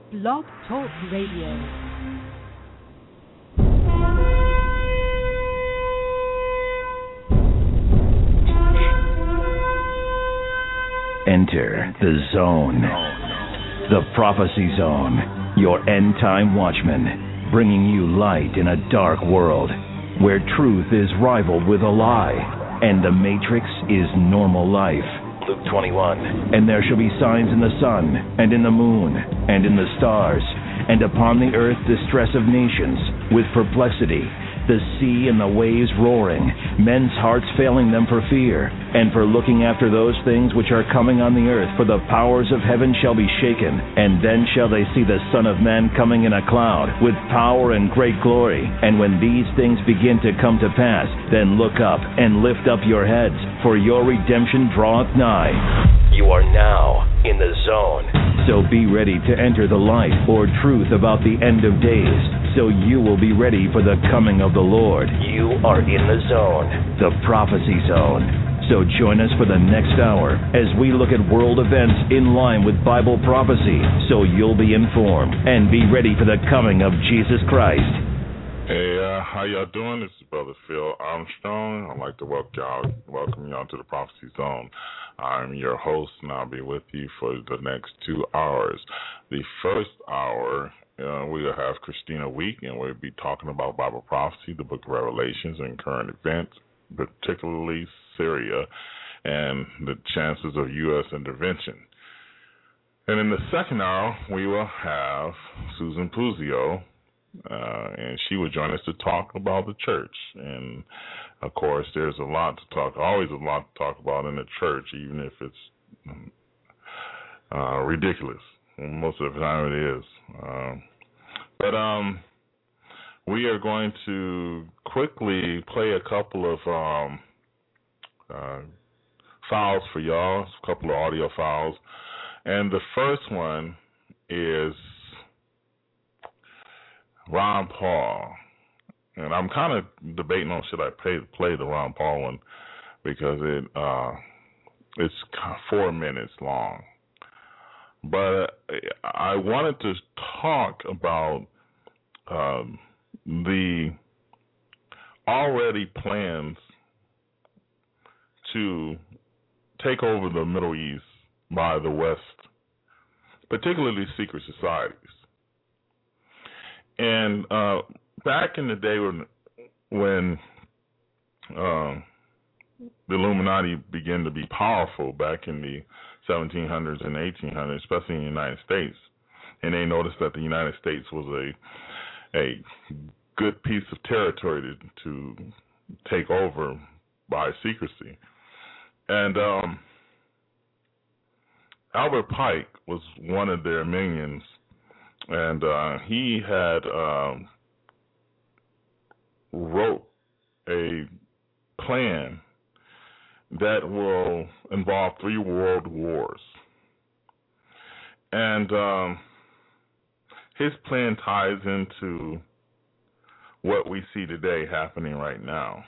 Blog Talk Radio. Enter the zone, the prophecy zone, your end time watchman, bringing you light in a dark world where truth is rivaled with a lie and the matrix is normal life. Luke 21, and there shall be signs in the sun and in the moon and in the stars, and upon the earth distress of nations with perplexity, the sea and the waves roaring, men's hearts failing them for fear, and for looking after those things which are coming on the earth, for the powers of heaven shall be shaken. And then shall they see the Son of Man coming in a cloud, with power and great glory. And when these things begin to come to pass, then look up and lift up your heads, for your redemption draweth nigh. You are now in the zone. So be ready to enter the light or truth about the end of days, so you will be ready for the coming of the Lord. You are in the zone, the prophecy zone. So join us for the next hour as we look at world events in line with Bible prophecy, so you'll be informed and be ready for the coming of Jesus Christ. Hey, how y'all doing? This is Brother Phil Armstrong. I'd like to welcome y'all to the Prophecy Zone. I'm your host, and I'll be with you for the next 2 hours. The first hour, we'll have Christina Week, and we'll be talking about Bible prophecy, the book of Revelations, and current events, particularly Syria, and the chances of U.S. intervention. And in the second hour, we will have Susan Puzio, and she will join us to talk about the church. And, of course, there's always a lot to talk about in the church, even if it's ridiculous. Most of the time it is. But we are going to quickly play a couple of files for y'all, a couple of audio files. And the first one is Ron Paul. And I'm kind of debating on should I play the Ron Paul one, because it's 4 minutes long. But I wanted to talk about the already plans to take over the Middle East by the West, particularly secret societies. And back in the day when the Illuminati began to be powerful, back in the 1700s and 1800s, especially in the United States, and they noticed that the United States was a good piece of territory to take over by secrecy. And Albert Pike was one of their minions, and he had wrote a plan that will involve 3 world wars. And his plan ties into what we see today happening right now.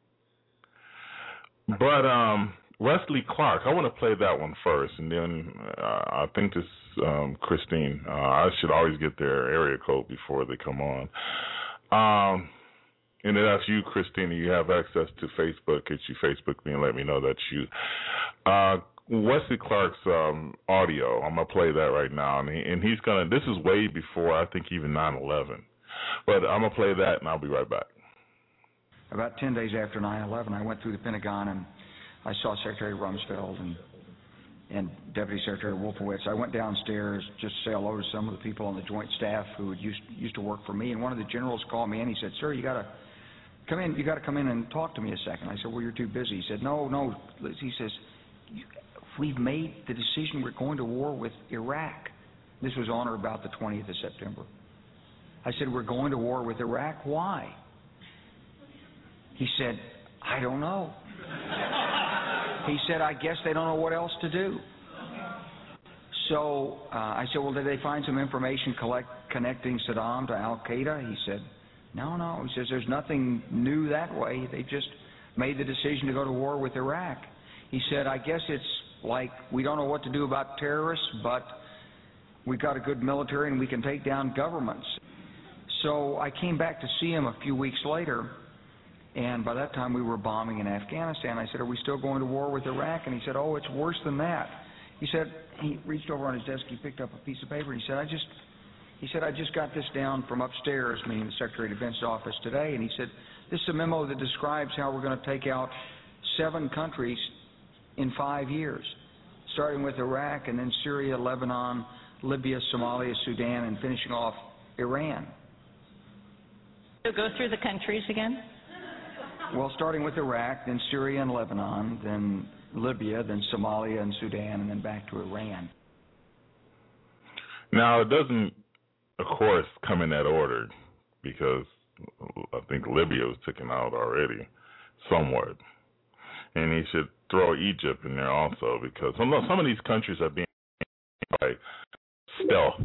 But Wesley Clark, I want to play that one first, and then I think this Christine, I should always get their area code before they come on. And then that's you, Christina. You have access to Facebook. Could you Facebook me and let me know that you... Wesley Clark's audio, I'm going to play that right now. And he's going to... This is way before, I think, even 9/11. But I'm going to play that, and I'll be right back. About 10 days after 9/11, I went through the Pentagon, and I saw Secretary Rumsfeld and Deputy Secretary Wolfowitz. I went downstairs just to say hello to some of the people on the Joint Staff who used to work for me. And one of the generals called me, and he said, "Sir, you got to come in. You got to come in and talk to me a second." I said, "Well, you're too busy." He said, No. He says, "We've made the decision. We're going to war with Iraq." This was on or about the 20th of September. I said, "We're going to war with Iraq. Why?" He said, "I don't know." He said, "I guess they don't know what else to do." So I said, "Well, did they find some information connecting Saddam to Al-Qaeda?" He said, No. He says, "There's nothing new that way. They just made the decision to go to war with Iraq." He said, "I guess it's like we don't know what to do about terrorists, but we got a good military and we can take down governments. So I came back to see him a few weeks later, and by that time we were bombing in Afghanistan. I said, are we still going to war with Iraq? And he said, oh, it's worse than that. He said, he reached over on his desk, he picked up a piece of paper, and he said, I just got this down from upstairs, meaning the Secretary of Defense's office today, and he said, this is a memo that describes how we're going to take out 7 countries in 5 years, starting with Iraq and then Syria, Lebanon, Libya, Somalia, Sudan, and finishing off Iran. So go through the countries again? Well, starting with Iraq, then Syria and Lebanon, then Libya, then Somalia and Sudan, and then back to Iran. Now, it doesn't, of course, come in that order, because I think Libya was taken out already, somewhat. And he should throw Egypt in there also, because some of these countries are being by stealth,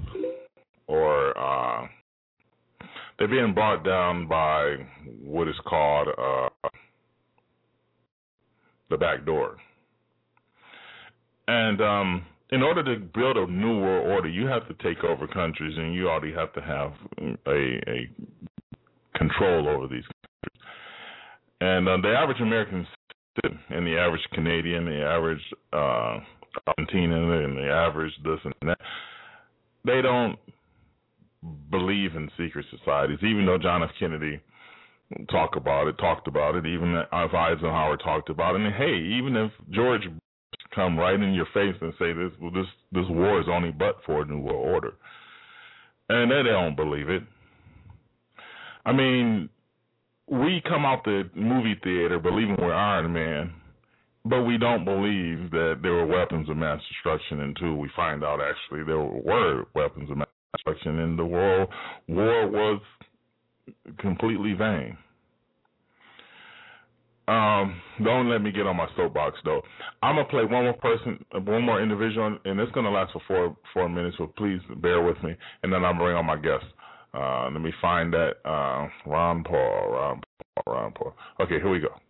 or they're being brought down by what is called the back door. And in order to build a new world order, you have to take over countries, and you already have to have a control over these countries. And the average American and the average Canadian, the average Argentinian, and the average this and that, they don't believe in secret societies, even though John F. Kennedy talked about it, even if Eisenhower talked about it. And hey, even if George come right in your face and say this war is only but for a new world order, and they don't believe it. I mean, we come out the movie theater believing we're Iron Man, but we don't believe that there were weapons of mass destruction until we find out actually there were weapons of mass destruction, and the war was completely vain. Don't let me get on my soapbox, though. I'm going to play one more individual, and it's going to last for four minutes, so please bear with me, and then I'll bring on my guest. Let me find that. Ron Paul. Okay, here we go.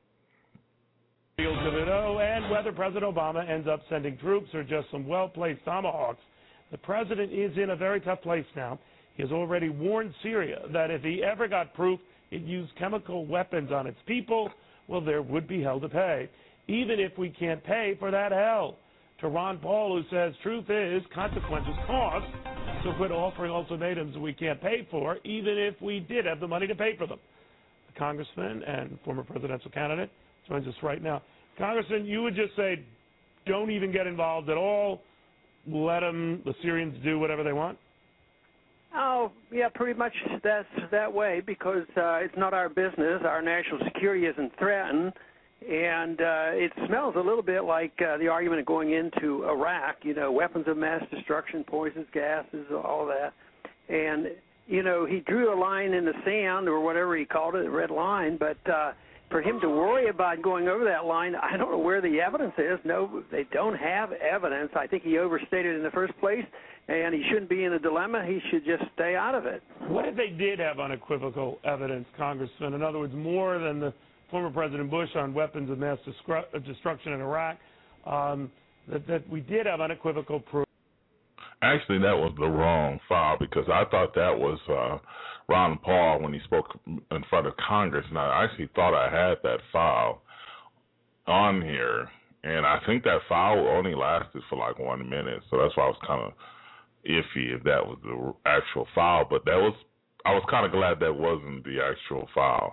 And whether President Obama ends up sending troops or just some well-placed tomahawks, the president is in a very tough place now. He has already warned Syria that if he ever got proof it used chemical weapons on its people, well, there would be hell to pay, even if we can't pay for that hell. To Ron Paul, who says truth is consequences cost, so quit offering ultimatums we can't pay for, even if we did have the money to pay for them. The congressman and former presidential candidate joins us right now. Congressman, you would just say, don't even get involved at all, let the Syrians do whatever they want? Oh, yeah, pretty much that's that way, because it's not our business. Our national security isn't threatened, and it smells a little bit like the argument of going into Iraq, weapons of mass destruction, poisons, gases, all that. And, he drew a line in the sand, or whatever he called it, a red line, but for him to worry about going over that line, I don't know where the evidence is. No, they don't have evidence. I think he overstated in the first place, and he shouldn't be in a dilemma. He should just stay out of it. What if they did have unequivocal evidence, Congressman? In other words, more than the former President Bush on weapons of mass destruction in Iraq, that we did have unequivocal proof? Actually, that was the wrong file, because I thought that was Ron Paul when he spoke in front of Congress, and I actually thought I had that file on here, and I think that file only lasted for like 1 minute, so that's why I was kind of iffy if that was the actual file, but I was kind of glad that wasn't the actual file.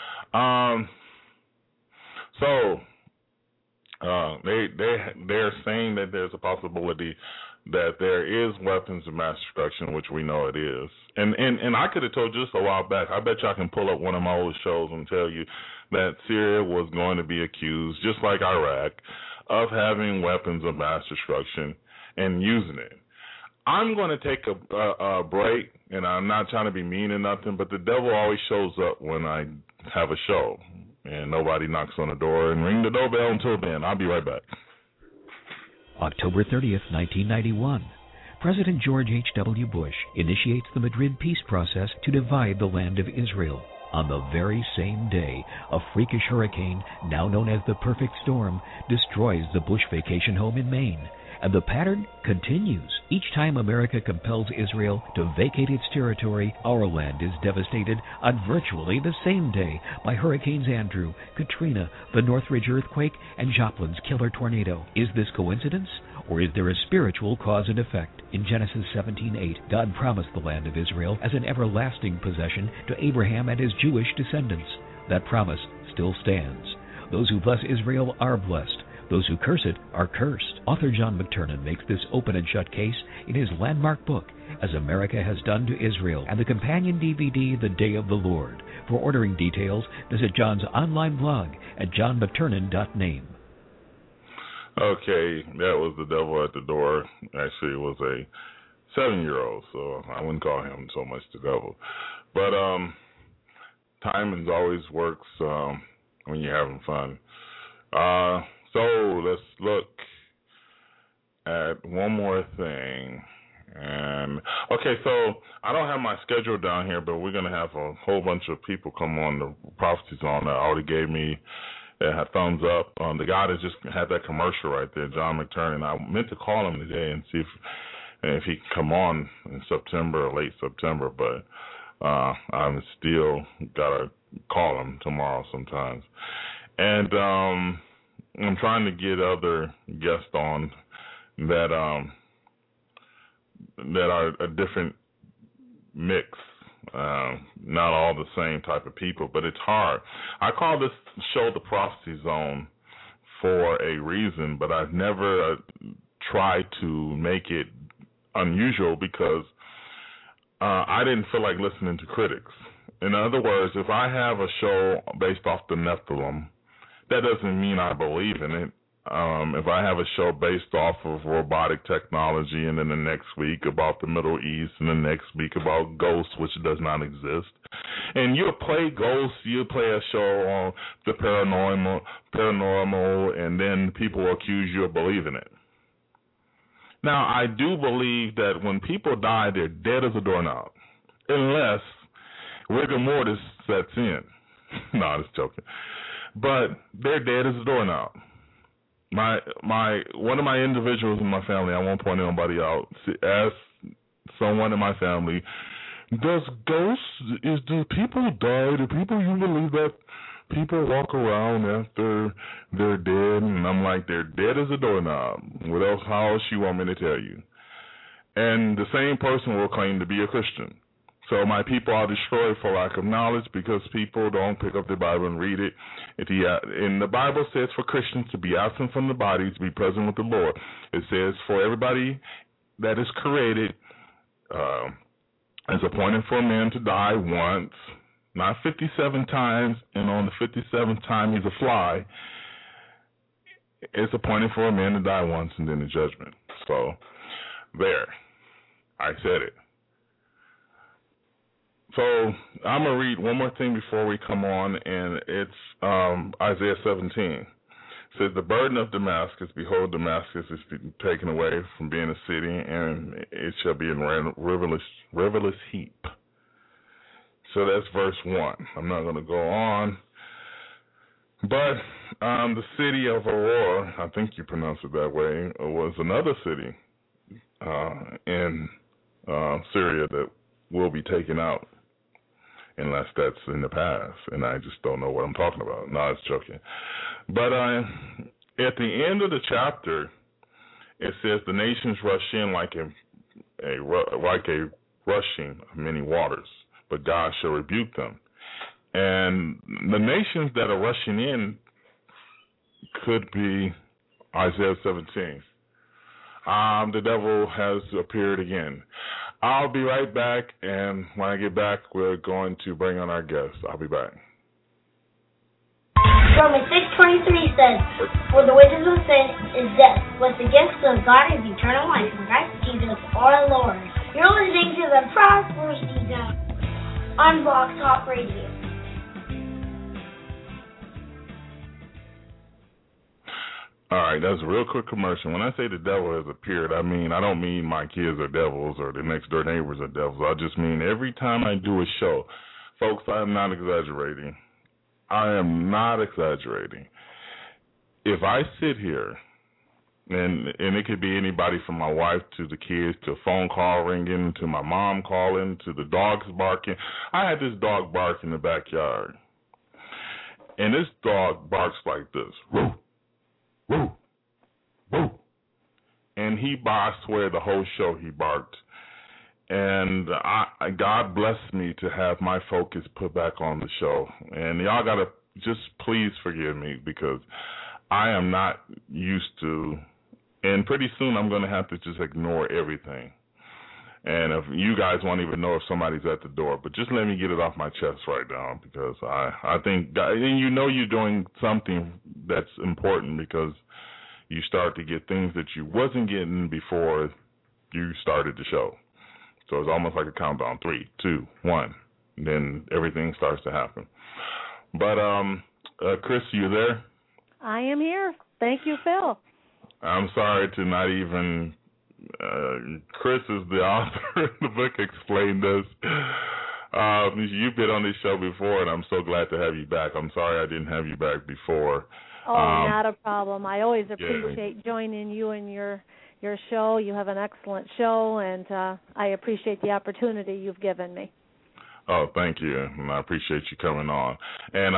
They're saying that there's a possibility that there is weapons of mass destruction, which we know it is. And I could have told you this a while back. I bet you I can pull up one of my old shows and tell you that Syria was going to be accused, just like Iraq, of having weapons of mass destruction and using it. I'm going to take a break, and I'm not trying to be mean or nothing, but the devil always shows up when I have a show, and nobody knocks on the door and ring the doorbell until then. I'll be right back. October 30th, 1991. President George H.W. Bush initiates the Madrid peace process to divide the land of Israel. On the very same day, a freakish hurricane, now known as the perfect storm, destroys the Bush vacation home in Maine. And the pattern continues. Each time America compels Israel to vacate its territory, our land is devastated on virtually the same day by Hurricanes Andrew, Katrina, the Northridge earthquake, and Joplin's killer tornado. Is this coincidence? Or is there a spiritual cause and effect? In Genesis 17:8, God promised the land of Israel as an everlasting possession to Abraham and his Jewish descendants. That promise still stands. Those who bless Israel are blessed. Those who curse it are cursed. Author John McTernan makes this open and shut case in his landmark book, As America Has Done to Israel, and the companion DVD, The Day of the Lord. For ordering details, visit John's online blog at johnmcternan.name. Okay, that was The Devil at the Door. Actually, it was a 7-year-old, so I wouldn't call him so much the devil. But timing always works when you're having fun. So let's look at one more thing. And okay, so I don't have my schedule down here, but we're gonna have a whole bunch of people come on the Prophecy Zone that already gave me a thumbs up. The guy that just had that commercial right there, John McTernan. I meant to call him today and see if he can come on in September or late September, but I'm still gotta call him tomorrow sometimes. And I'm trying to get other guests on that are a different mix, not all the same type of people, but it's hard. I call this show the Prophecy Zone for a reason, but I've never tried to make it unusual because I didn't feel like listening to critics. In other words, if I have a show based off the Nephilim, that doesn't mean I believe in it. If I have a show based off of robotic technology and then the next week about the Middle East and the next week about ghosts, which does not exist, and you'll play ghosts, you'll play a show on the paranormal, and then people will accuse you of believing it. Now, I do believe that when people die, they're dead as a doorknob, unless rigor mortis sets in. No, I'm just joking. But they're dead as a doorknob. One of my individuals in my family, I won't point anybody out, asked someone in my family, do people die? Do people, you believe that people walk around after they're dead? And I'm like, they're dead as a doorknob. How else you want me to tell you? And the same person will claim to be a Christian. So my people are destroyed for lack of knowledge because people don't pick up the Bible and read it. And the Bible says for Christians to be absent from the body, to be present with the Lord. It says for everybody that is created, it's appointed for a man to die once, not 57 times, and on the 57th time he's a fly. It's appointed for a man to die once and then the judgment. So there, I said it. So I'm going to read one more thing before we come on, and it's Isaiah 17. It says, the burden of Damascus, behold, Damascus is taken away from being a city, and it shall be in riverless heap. So that's verse 1. I'm not going to go on. But the city of Aurora, I think you pronounce it that way, was another city in Syria that will be taken out. Unless that's in the past, and I just don't know what I'm talking about. No, I was joking. But at the end of the chapter, it says the nations rush in like a rushing of many waters, but God shall rebuke them. And the nations that are rushing in could be Isaiah 17. The devil has appeared again. I'll be right back, and when I get back, we're going to bring on our guests. I'll be back. Romans 6:23 says, for the wages of sin is death, but the gift of God is eternal life in Christ Jesus our Lord. You're listening to the Prophecy Zone on Blog Talk Radio. All right, that's a real quick commercial. When I say the devil has appeared, I don't mean my kids are devils or the next door neighbors are devils. I just mean every time I do a show, Folks, I am not exaggerating. I am not exaggerating. If I sit here, and it could be anybody from my wife to the kids to a phone call ringing to my mom calling to the dogs barking. I had this dog bark in the backyard. And this dog barks like this. Woo, woo, woo. And I swear the whole show he barked. And God blessed me to have my focus put back on the show. And y'all got to just please forgive me because I am not used to, and pretty soon I'm going to have to just ignore everything. And if you guys won't even know if somebody's at the door, but just let me get it off my chest right now because I think, and you know you're doing something that's important because you start to get things that you wasn't getting before you started the show. So it's almost like a countdown, 3, 2, 1, and then everything starts to happen. But Chris, you there? I am here. Thank you, Phil. I'm sorry to not even. Chris is the author of the book Explain This. You've been on this show before, and I'm so glad to have you back. I'm sorry I didn't have you back before. Oh, not a problem. I always appreciate joining you and your show. You have an excellent show, and I appreciate the opportunity you've given me. Oh, thank you, and I appreciate you coming on. And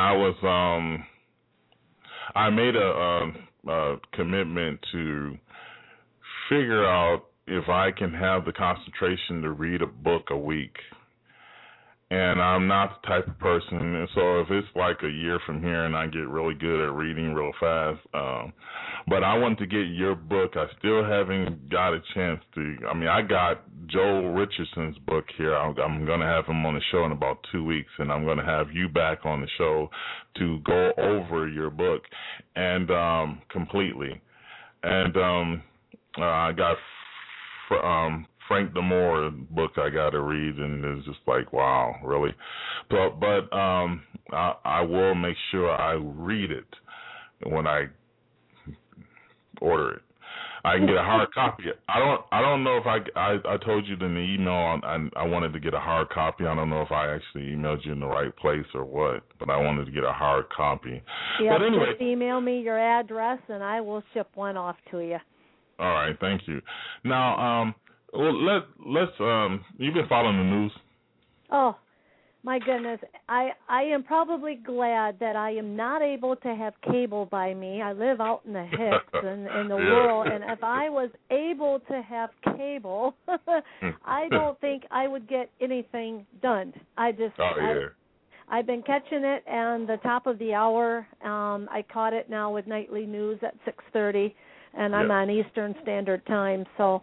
I made a commitment to figure out if I can have the concentration to read a book a week. And I'm not the type of person, and so if it's like a year from here and I get really good at reading real fast, but I want to get your book. I still haven't got a chance to. I mean, I got Joel Richardson's book here. I'm going to have him on the show in about 2 weeks, and I'm going to have you back on the show to go over your book and completely. And I got Frank Damore book I got to read, and it's just like, wow, really. But I will make sure I read it when I order it. I can get a hard copy. I don't know if I told you in the email I wanted to get a hard copy. I don't know if I actually emailed you in the right place or what, but I wanted to get a hard copy. Yeah, but anyway, just email me your address and I will ship one off to you. All right, thank you. Now, let's you've been following the news? Oh, my goodness. I am probably glad that I am not able to have cable by me. I live out in the hicks in the world, and if I was able to have cable, I don't think I would get anything done. I've been catching it on the top of the hour. I caught it now with nightly news at 6:30, and I'm on Eastern Standard Time, so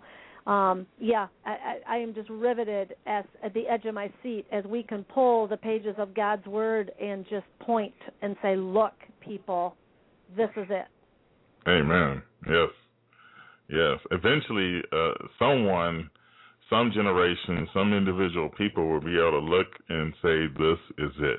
I am just riveted at the edge of my seat as we can pull the pages of God's Word and just point and say, look, people, this is it. Amen. Yes. Yes. Eventually, some generation, some individual people will be able to look and say, this is it.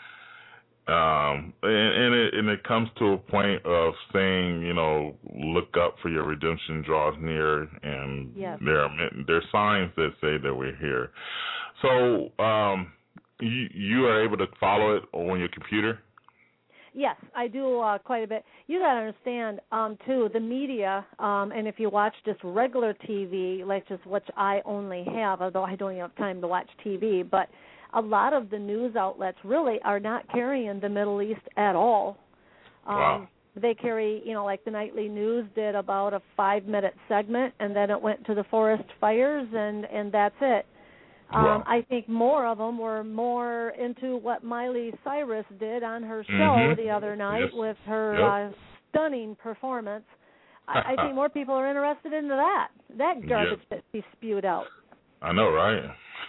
And it comes to a point of saying, look up for your redemption draws near, and there are signs that say that we're here. So you are able to follow it on your computer? Yes, I do quite a bit. You got to understand, too, the media, and if you watch just regular TV, like just which I only have, although I don't even have time to watch TV, but a lot of the news outlets really are not carrying the Middle East at all. Wow. They carry, like the Nightly News did about a 5-minute segment, and then it went to the forest fires, and that's it. Wow. I think more of them were more into what Miley Cyrus did on her show the other night with her stunning performance. I think more people are interested in that garbage that she spewed out. I know, right?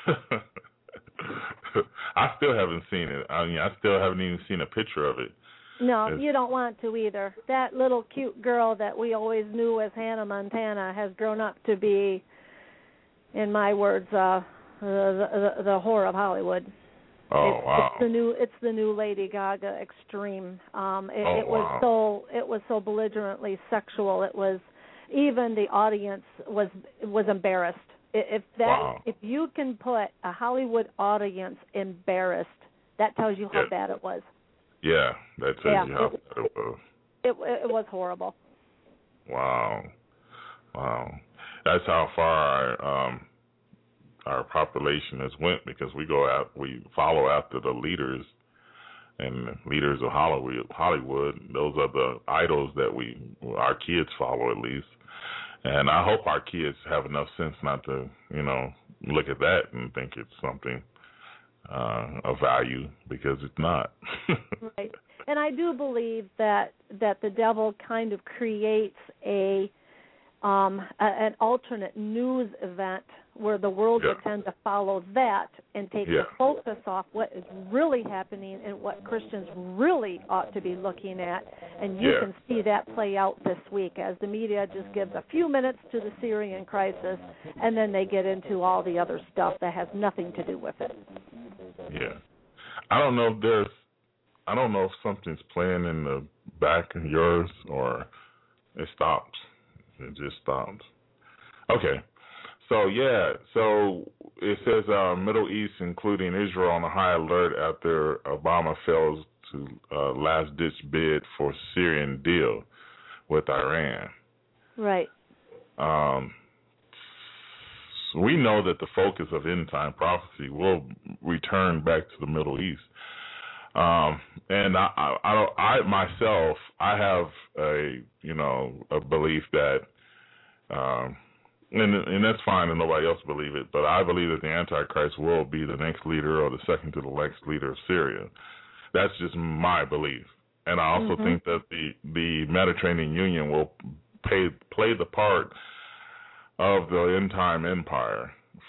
I still haven't seen it. I mean, I still haven't even seen a picture of it. No, you don't want to either. That little cute girl that we always knew as Hannah Montana has grown up to be, in my words, the whore of Hollywood. Oh, wow! It's the new Lady Gaga extreme. It was so belligerently sexual. It was, even the audience was embarrassed. If you can put a Hollywood audience embarrassed, That tells you how bad it was. Yeah, that tells you how bad it was. It was horrible. Wow. That's how far our population has went, because we follow after the leaders and leaders of Hollywood. Those are the idols that our kids follow, at least. And I hope our kids have enough sense not to, look at that and think it's something of value, because it's not. Right. And I do believe that the devil kind of creates an alternate news event where the world would tend to follow that and take the focus off what is really happening and what Christians really ought to be looking at. And you can see that play out this week as the media just gives a few minutes to the Syrian crisis, and then they get into all the other stuff that has nothing to do with it. Yeah. I don't know if something's playing in the back of yours, or it stops. It just stops. Okay. So it says Middle East, including Israel, on a high alert after Obama fails to last-ditch bid for Syrian deal with Iran. Right. We know that the focus of end-time prophecy will return back to the Middle East. And I myself have a belief that, and that's fine and nobody else believe it, but I believe that the Antichrist will be the next leader or the second to the next leader of Syria. That's just my belief. And I also think that the Mediterranean Union will play the part of the end-time empire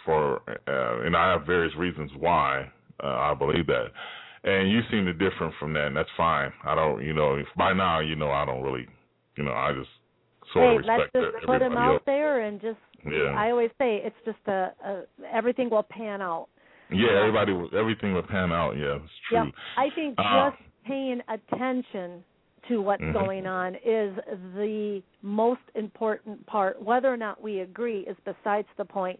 and I have various reasons why I believe that. And you seem to differ from that, and that's fine. I don't, if by now, I don't really, I just sort of respect let's just put him out there and just, I always say it's just everything will pan out. Yeah, everything will pan out, it's true. Yeah, I think just paying attention to what's going on is the most important part. Whether or not we agree is besides the point.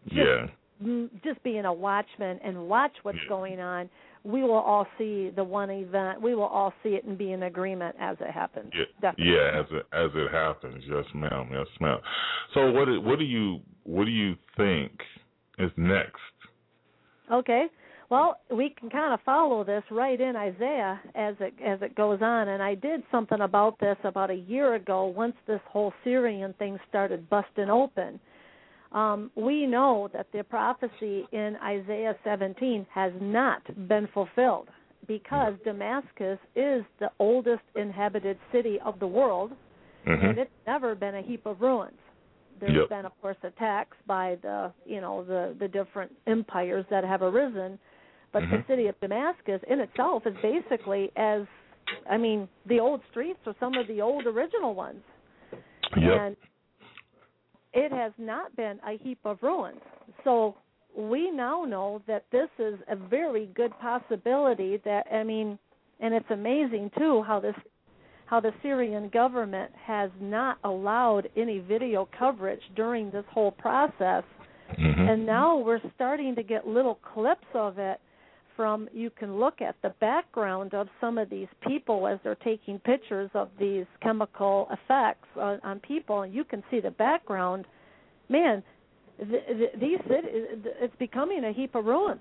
Just being a watchman and watch what's going on, we will all see the one event. We will all see it and be in agreement as it happens. Definitely. Yeah, as it happens. Yes, ma'am. Yes, ma'am. So what do you think is next? Okay. Well, we can kind of follow this right in Isaiah as it goes on, and I did something about this about a year ago once this whole Syrian thing started busting open. We know that the prophecy in Isaiah 17 has not been fulfilled because Damascus is the oldest inhabited city of the world, and it's never been a heap of ruins. There's been, of course, attacks by the different empires that have arisen, but the city of Damascus in itself is basically the old streets are some of the old original ones. And it has not been a heap of ruins. So we now know that this is a very good possibility and it's amazing, too, how the Syrian government has not allowed any video coverage during this whole process. And now we're starting to get little clips of it you can look at the background of some of these people as they're taking pictures of these chemical effects on people, and you can see the background. Man, these cities, it's becoming a heap of ruins.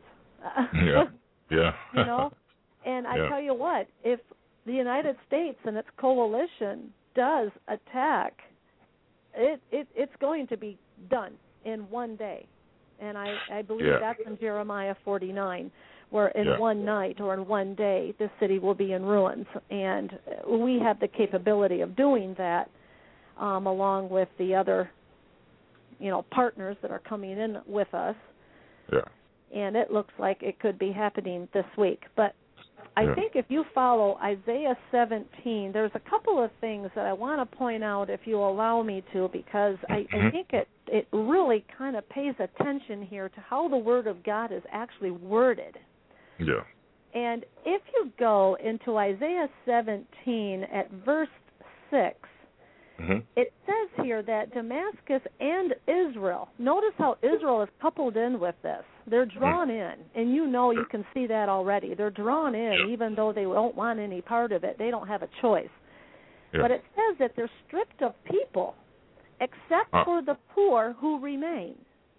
And I tell you what, if the United States and its coalition does attack, it's going to be done in one day. And I believe that's in Jeremiah 49. Where in one night or in one day, this city will be in ruins. And we have the capability of doing that along with the other, partners that are coming in with us. Yeah. And it looks like it could be happening this week. But I think if you follow Isaiah 17, there's a couple of things that I want to point out, if you allow me to, because I think it really kind of pays attention here to how the Word of God is actually worded. Yeah. And if you go into Isaiah 17 at verse 6, It says here that Damascus and Israel, notice how Israel is coupled in with this. They're drawn in, and you can see that already. They're drawn in, even though they don't want any part of it. They don't have a choice. But it says that they're stripped of people, except for the poor who remain.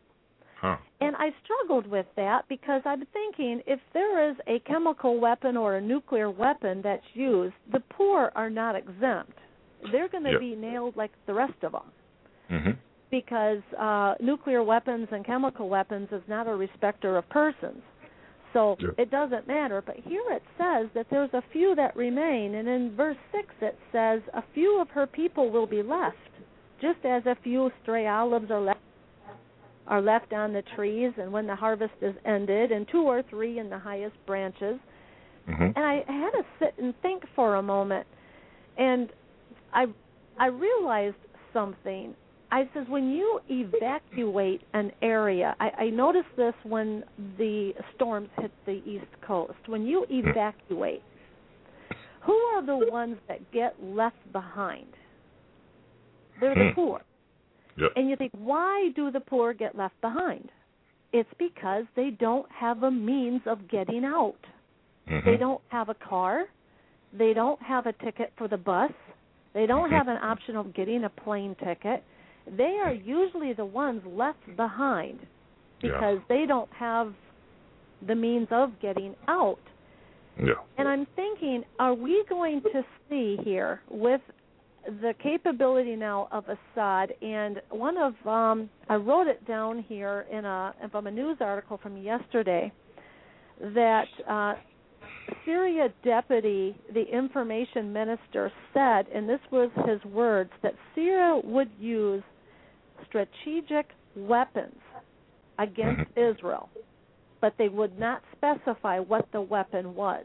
And I struggled with that because I'm thinking if there is a chemical weapon or a nuclear weapon that's used, the poor are not exempt. They're going to be nailed like the rest of them because nuclear weapons and chemical weapons is not a respecter of persons. So it doesn't matter. But here it says that there's a few that remain, and in verse 6 it says, a few of her people will be left, just as a few stray olives are left on the trees, and when the harvest is ended, and 2 or 3 in the highest branches. And I had to sit and think for a moment, and I realized something. I says, when you evacuate an area, I noticed this when the storms hit the East Coast. When you evacuate, who are the ones that get left behind? They're the poor. And you think, why do the poor get left behind? It's because they don't have a means of getting out. They don't have a car. They don't have a ticket for the bus. They don't have an option of getting a plane ticket. They are usually the ones left behind because they don't have the means of getting out. And I'm thinking, are we going to see here with the capability now of Assad, and one of I wrote it down here from a news article from yesterday, that Syria deputy, the information minister, said, and this was his words, that Syria would use strategic weapons against Israel, but they would not specify what the weapon was.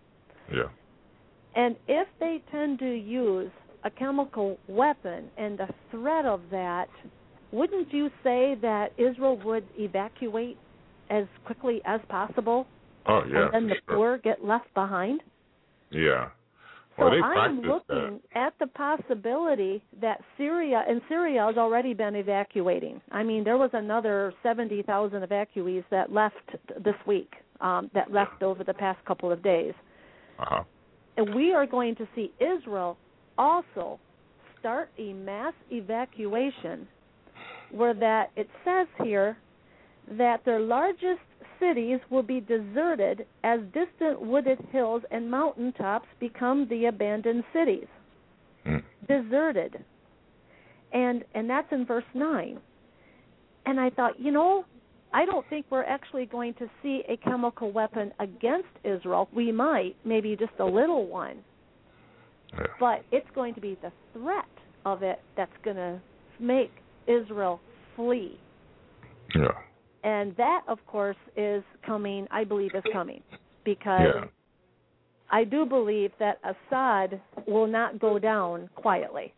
And if they tend to use a chemical weapon and the threat of that, wouldn't you say that Israel would evacuate as quickly as possible? And then the poor get left behind? Well, so I'm looking at the possibility that Syria has already been evacuating. I mean, there was another 70,000 evacuees that left this week, that left over the past couple of days. And we are going to see Israel also start a mass evacuation where that it says here that their largest cities will be deserted as distant wooded hills and mountaintops become the abandoned cities. Deserted. And that's in verse 9. And I thought, I don't think we're actually going to see a chemical weapon against Israel. We might, maybe just a little one. But it's going to be the threat of it that's going to make Israel flee. And that, of course, is coming, I believe is coming, because I do believe that Assad will not go down quietly.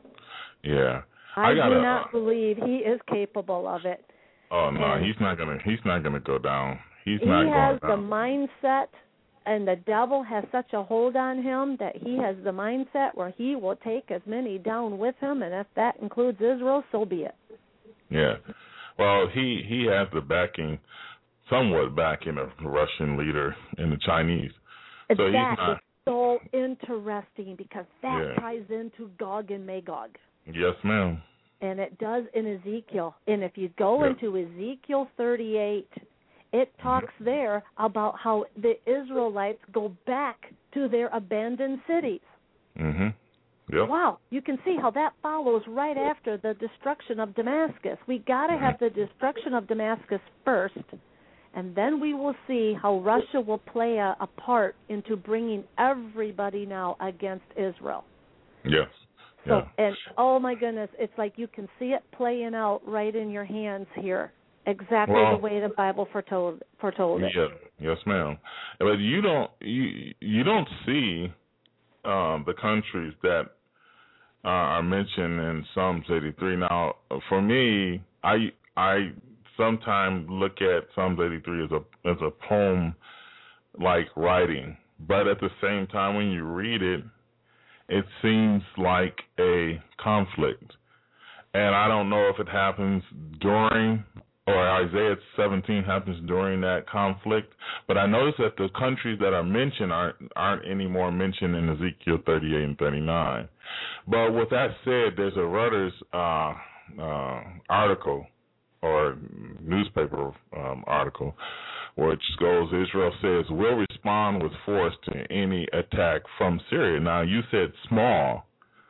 I do not believe he is capable of it. Oh, no, and he's not gonna go down. He has the mindset, and the devil has such a hold on him that he has the mindset where he will take as many down with him, and if that includes Israel, so be it. Well, he has the backing, somewhat backing of the Russian leader and the Chinese. So that is so interesting because that ties into Gog and Magog. Yes, ma'am. And it does in Ezekiel. And if you go into Ezekiel 38, it talks there about how the Israelites go back to their abandoned cities. Wow, you can see how that follows right after the destruction of Damascus. We got to have the destruction of Damascus first, and then we will see how Russia will play a part into bringing everybody now against Israel. So, and oh my goodness, it's like you can see it playing out right in your hands here, exactly the way the Bible foretold it. Yes, ma'am. But you don't see the countries that are mentioned in Psalms 83. Now, for me, I sometimes look at Psalms 83 as a poem like writing, but at the same time, when you read it, it seems like a conflict. And I don't know if it happens during, or Isaiah 17 happens during that conflict, but I notice that the countries that are mentioned aren't anymore mentioned in Ezekiel 38 and 39. But with that said, there's a Reuters article or newspaper article which goes, Israel says, will respond with force to any attack from Syria. Now, you said small.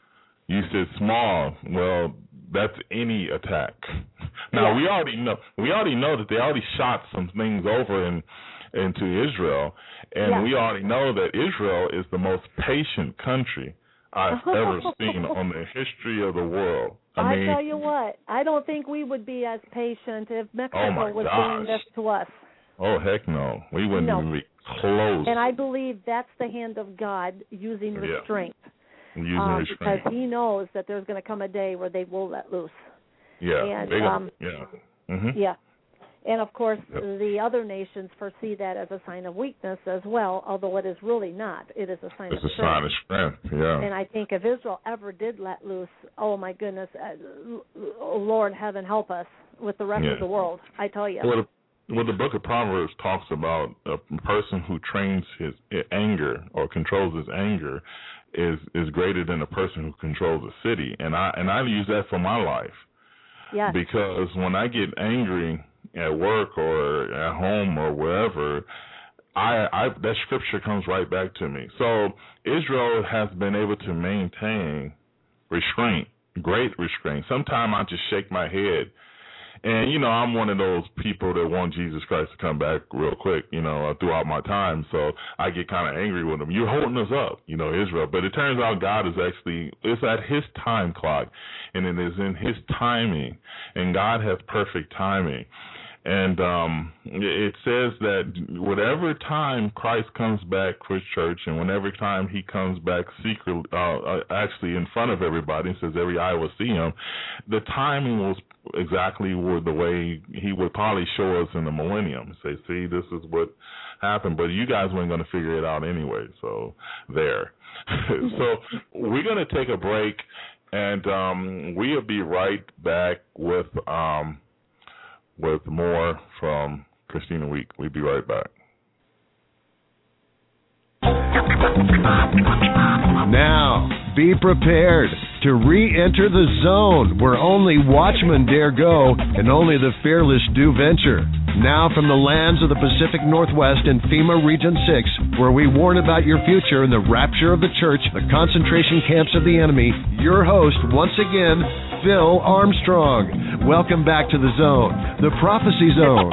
Well, that's any attack. Now, we already know that they already shot some things over into Israel, and we already know that Israel is the most patient country I've ever seen on the history of the world. I mean, tell you what, I don't think we would be as patient if Mexico was doing this to us. Oh, heck no. We wouldn't even be close. And I believe that's the hand of God using restraint. Because he knows that there's going to come a day where they will let loose. Yeah. And, Yeah. And, of course, the other nations foresee that as a sign of weakness as well, although it is really not. It is a sign of strength. It's a sign of strength, yeah. And I think if Israel ever did let loose, oh, my goodness, Lord, heaven help us with the rest of the world, I tell you. Well, the book of Proverbs talks about a person who trains his anger or controls his anger is greater than a person who controls a city. And I use that for my life. Yes. Because when I get angry at work or at home or wherever, that scripture comes right back to me. So Israel has been able to maintain restraint, great restraint. Sometimes I just shake my head. And, I'm one of those people that want Jesus Christ to come back real quick, throughout my time. So I get kind of angry with him. You're holding us up, Israel. But it turns out God is it's at his time clock, and it is in his timing. And God has perfect timing. And it says that whatever time Christ comes back for his church, and whenever time he comes back secretly, actually in front of everybody, and says every eye will see him, the timing was exactly the way he would probably show us in the millennium. Say, see, this is what happened, but you guys weren't going to figure it out anyway, so there. So we're going to take a break, and we'll be right back with more from Christina Week. We'll be right back. Now, be prepared to re-enter the zone where only watchmen dare go and only the fearless do venture. Now from the lands of the Pacific Northwest and FEMA Region 6, where we warn about your future and the rapture of the church, the concentration camps of the enemy, your host, once again, Phil Armstrong. Welcome back to the Zone, the Prophecy Zone.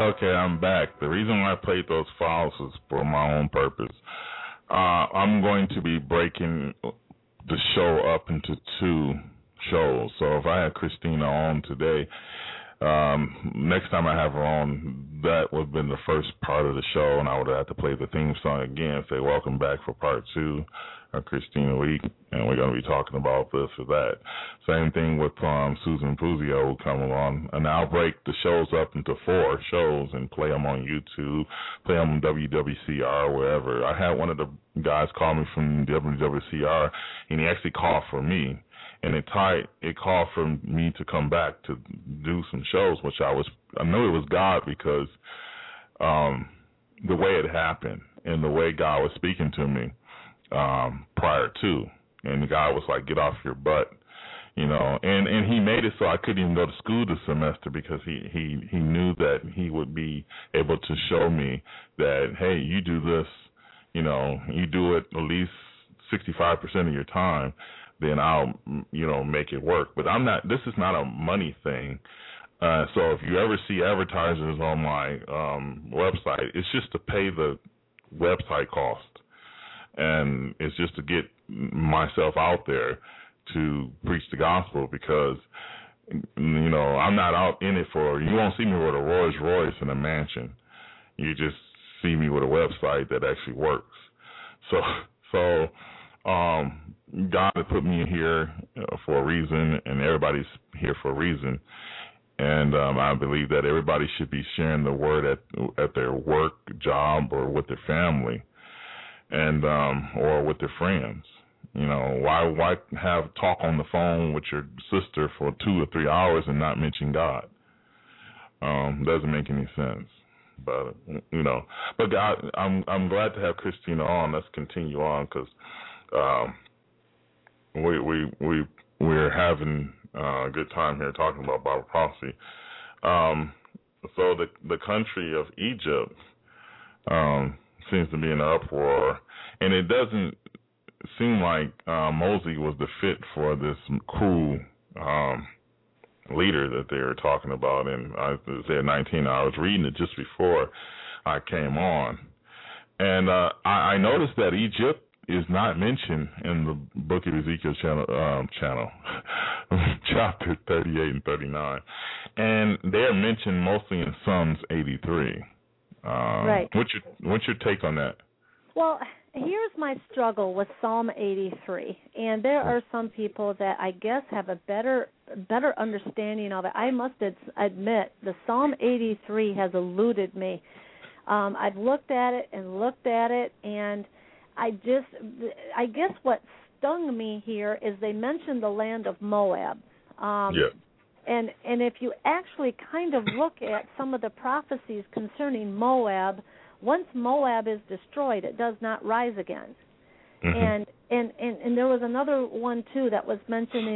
Okay, I'm back. The reason why I played those files was for my own purpose. I'm going to be breaking the show up into 2 shows. So if I had Christina on today, next time I have her on, that would have been the first part of the show, and I would have had to play the theme song again, say welcome back for part 2 of Christina Week, and we're going to be talking about this or that. Same thing with Susan Puzio will come along, and I'll break the shows up into 4 shows and play them on YouTube, play them on WWCR, wherever. I had one of the guys call me from WWCR, and he actually called for me. And it called for me to come back to do some shows, which I knew it was God because the way it happened and the way God was speaking to me prior to, and God was like, "Get off your butt," and He made it so I couldn't even go to school this semester because He knew that He would be able to show me that, hey, you do this, you do it at least 65% of your time. Then I'll, make it work. But this is not a money thing. So if you ever see advertisers on my website, it's just to pay the website cost. And it's just to get myself out there to preach the gospel because, I'm not out in it you won't see me with a Rolls Royce and a mansion. You just see me with a website that actually works. So God has put me here for a reason, and everybody's here for a reason. And I believe that everybody should be sharing the word at their work, job, or with their family, and or with their friends. Why have talk on the phone with your sister for 2 or 3 hours and not mention God? Doesn't make any sense. But but God, I'm glad to have Christina on. Let's continue on because we're having a good time here talking about Bible prophecy. So the country of Egypt seems to be in an uproar, and it doesn't seem like Moses was the fit for this cruel leader that they were talking about. And I said 19. I was reading it just before I came on, and I noticed that Egypt is not mentioned in the book of Ezekiel channel chapter 38 and 39, and they're mentioned mostly in Psalms 83. Right. What's your take on that? Well, here's my struggle with Psalm 83, and there are some people that I guess have a better understanding of it. I must admit, the Psalm 83 has eluded me. I've looked at it, and I guess what stung me here is they mentioned the land of Moab. And if you actually kind of look at some of the prophecies concerning Moab, once Moab is destroyed, it does not rise again. Mm-hmm. And there was another one too that was mentioned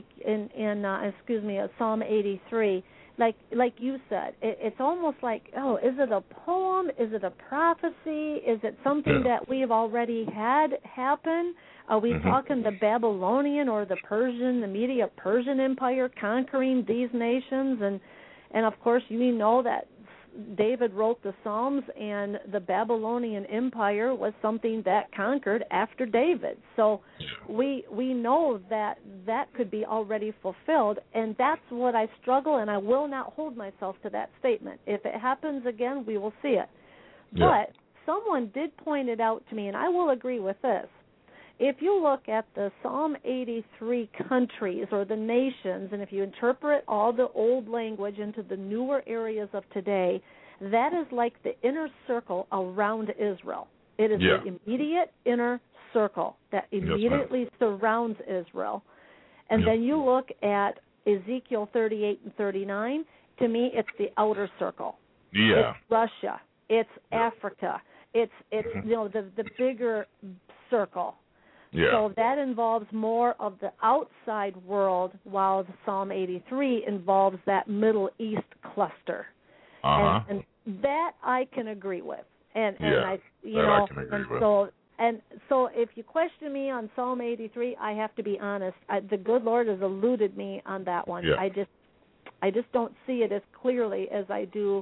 in Psalm 83. Like you said, it's almost like, is it a poem? Is it a prophecy? Is it something that we've already had happen? Are we talking the Babylonian or the Media-Persian Empire conquering these nations? And of course, you know that David wrote the Psalms, and the Babylonian Empire was something that conquered after David. So we know that could be already fulfilled, and that's what I struggle, and I will not hold myself to that statement. If it happens again, we will see it. Yeah. But someone did point it out to me, and I will agree with this. If you look at the Psalm 83 countries or the nations, and if you interpret all the old language into the newer areas of today, that is like the inner circle around Israel. It is the immediate inner circle that immediately surrounds Israel. And then you look at Ezekiel 38 and 39, to me it's the outer circle. Yeah. It's Russia. It's Africa. It's the bigger circle. Yeah. So that involves more of the outside world, while the Psalm 83 involves that Middle East cluster. And that I can agree with. I can agree with. So if you question me on Psalm 83, I have to be honest. The good Lord has eluded me on that one. Yeah. I just don't see it as clearly as I do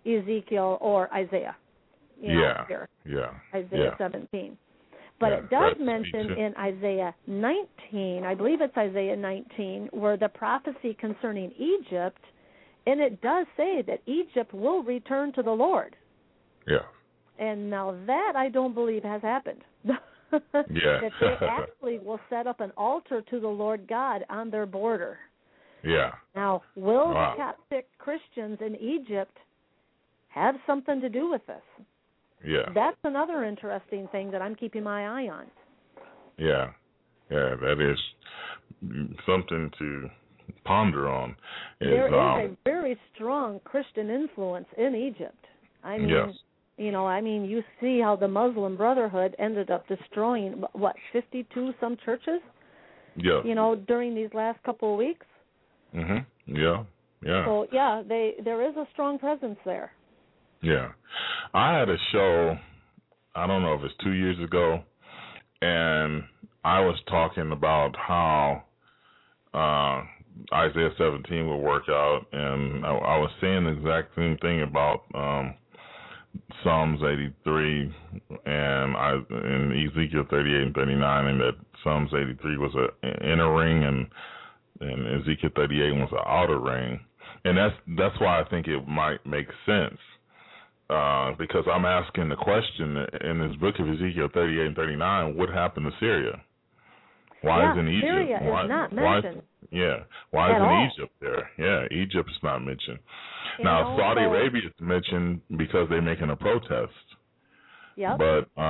Ezekiel or Isaiah. Here. Isaiah 17. But it does mention in Isaiah 19, I believe it's Isaiah 19, where the prophecy concerning Egypt, and it does say that Egypt will return to the Lord. Yeah. And now that I don't believe has happened. That they actually will set up an altar to the Lord God on their border. Yeah. Now, will the Coptic Christians in Egypt have something to do with this? Yeah. That's another interesting thing that I'm keeping my eye on. Yeah. Yeah, that is something to ponder on. There is a very strong Christian influence in Egypt. I mean, you see how the Muslim Brotherhood ended up destroying, 52 some churches? Yeah. During these last couple of weeks? Mm-hmm. Yeah. Yeah. So, there is a strong presence there. Yeah. I had a show, I don't know if it's 2 years ago, and I was talking about how Isaiah 17 would work out, and I was saying the exact same thing about Psalms 83 and Ezekiel 38 and 39, and that Psalms 83 was an inner ring and Ezekiel 38 was an outer ring. And that's why I think it might make sense. Because I'm asking the question in this book of Ezekiel 38 and 39, what happened to Syria? Why isn't Egypt? Syria is not mentioned. Why isn't Egypt there? Yeah, Egypt is not mentioned. Now, Saudi Arabia is mentioned because they're making a protest. Yep. But,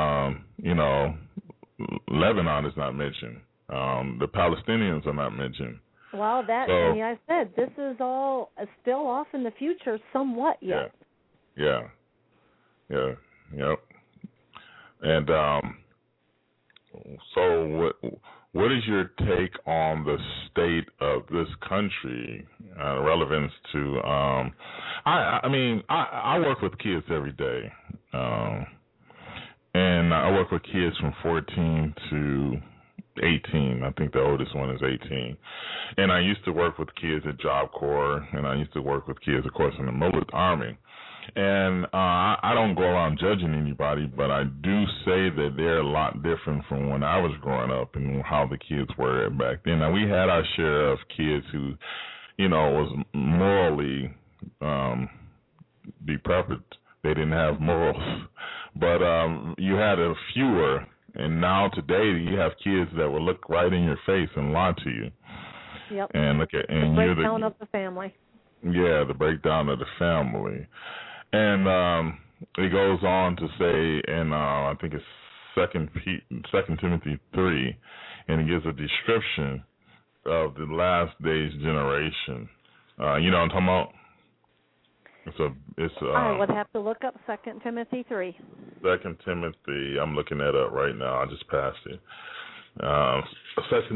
Lebanon is not mentioned. The Palestinians are not mentioned. Well, I said, this is all still off in the future somewhat yet. Yeah. Yep. And so what is your take on the state of this country, relevance to, I work with kids every day, and I work with kids from 14 to 18. I think the oldest one is 18. And I used to work with kids at Job Corps, and I used to work with kids, of course, in the military Army. And I don't go around judging anybody, but I do say that they're a lot different from when I was growing up and how the kids were back then. Now, we had our share of kids who, was morally depraved. They didn't have morals. But you had a fewer, and now today you have kids that will look right in your face and lie to you. Yep. And look at the breakdown of the family. Yeah, the breakdown of the family. And it goes on to say, and I think it's 2 Timothy 3, and it gives a description of the last days generation. You know what I'm talking about? I would have to look up 2 Timothy 3. 2 Timothy, I'm looking that up right now. I just passed it. 2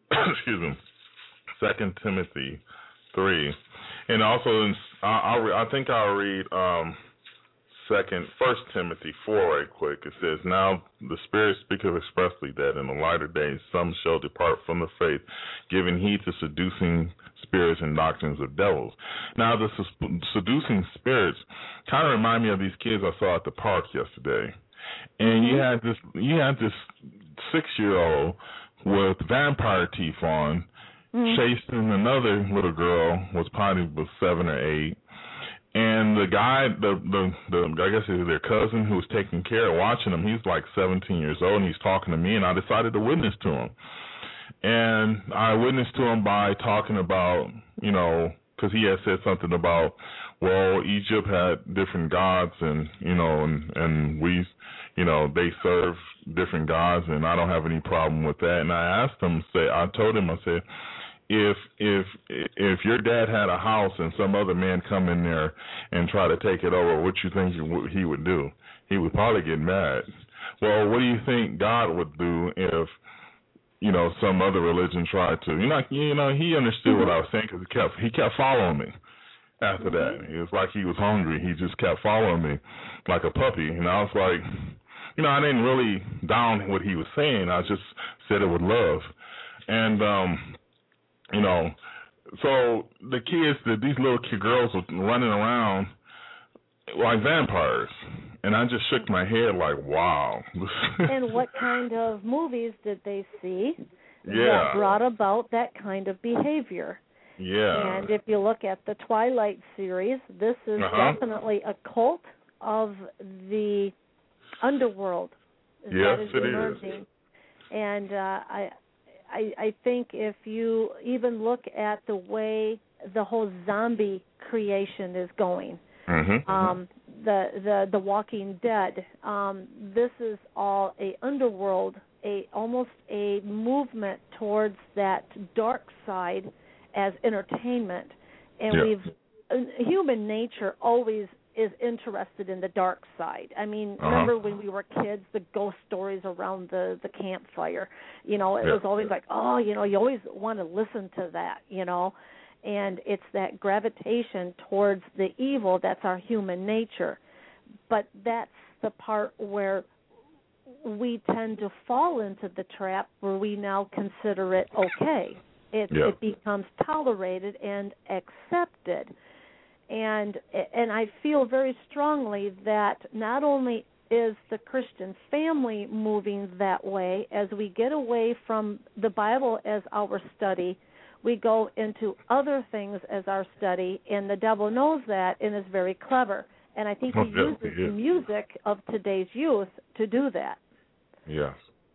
Timothy 3. And also, I think I'll read 1 Timothy 4 right quick. It says, "Now the Spirit speaketh expressly that in the latter days some shall depart from the faith, giving heed to seducing spirits and doctrines of devils." Now, the seducing spirits kind of remind me of these kids I saw at the park yesterday. And you had this 6-year-old with vampire teeth on, chasing another little girl, was probably 7 or 8, and the guy, I guess it was their cousin who was taking care of watching him. He's like 17 years old, and he's talking to me, and I decided to witness to him. And I witnessed to him by talking about, because he had said something about, well, Egypt had different gods, and and we, they serve different gods, and I don't have any problem with that. And I asked him, I said, if your dad had a house and some other man come in there and try to take it over, what you think he would do? He would probably get mad. Well, what do you think God would do if, some other religion tried to? He understood what I was saying because he kept following me after that. It was like he was hungry. He just kept following me like a puppy. And I was like, I didn't really down what he was saying. I just said it with love. And, so the kids, these little girls were running around like vampires. And I just shook my head like, wow. And what kind of movies did they see that brought about that kind of behavior? Yeah. And if you look at the Twilight series, this is definitely a cult of the underworld that is emerging. And I think if you even look at the way the whole zombie creation is going, the Walking Dead, this is all a underworld, almost a movement towards that dark side as entertainment. And human nature always is interested in the dark side. I mean, remember when we were kids, the ghost stories around the campfire, it was always like, oh, you always want to listen to that, and it's that gravitation towards the evil that's our human nature. But that's the part where we tend to fall into the trap where we now consider it okay. It becomes tolerated and accepted. And I feel very strongly that not only is the Christian family moving that way, as we get away from the Bible as our study, we go into other things as our study, and the devil knows that and is very clever. And I think he uses the music of today's youth to do that. Yes.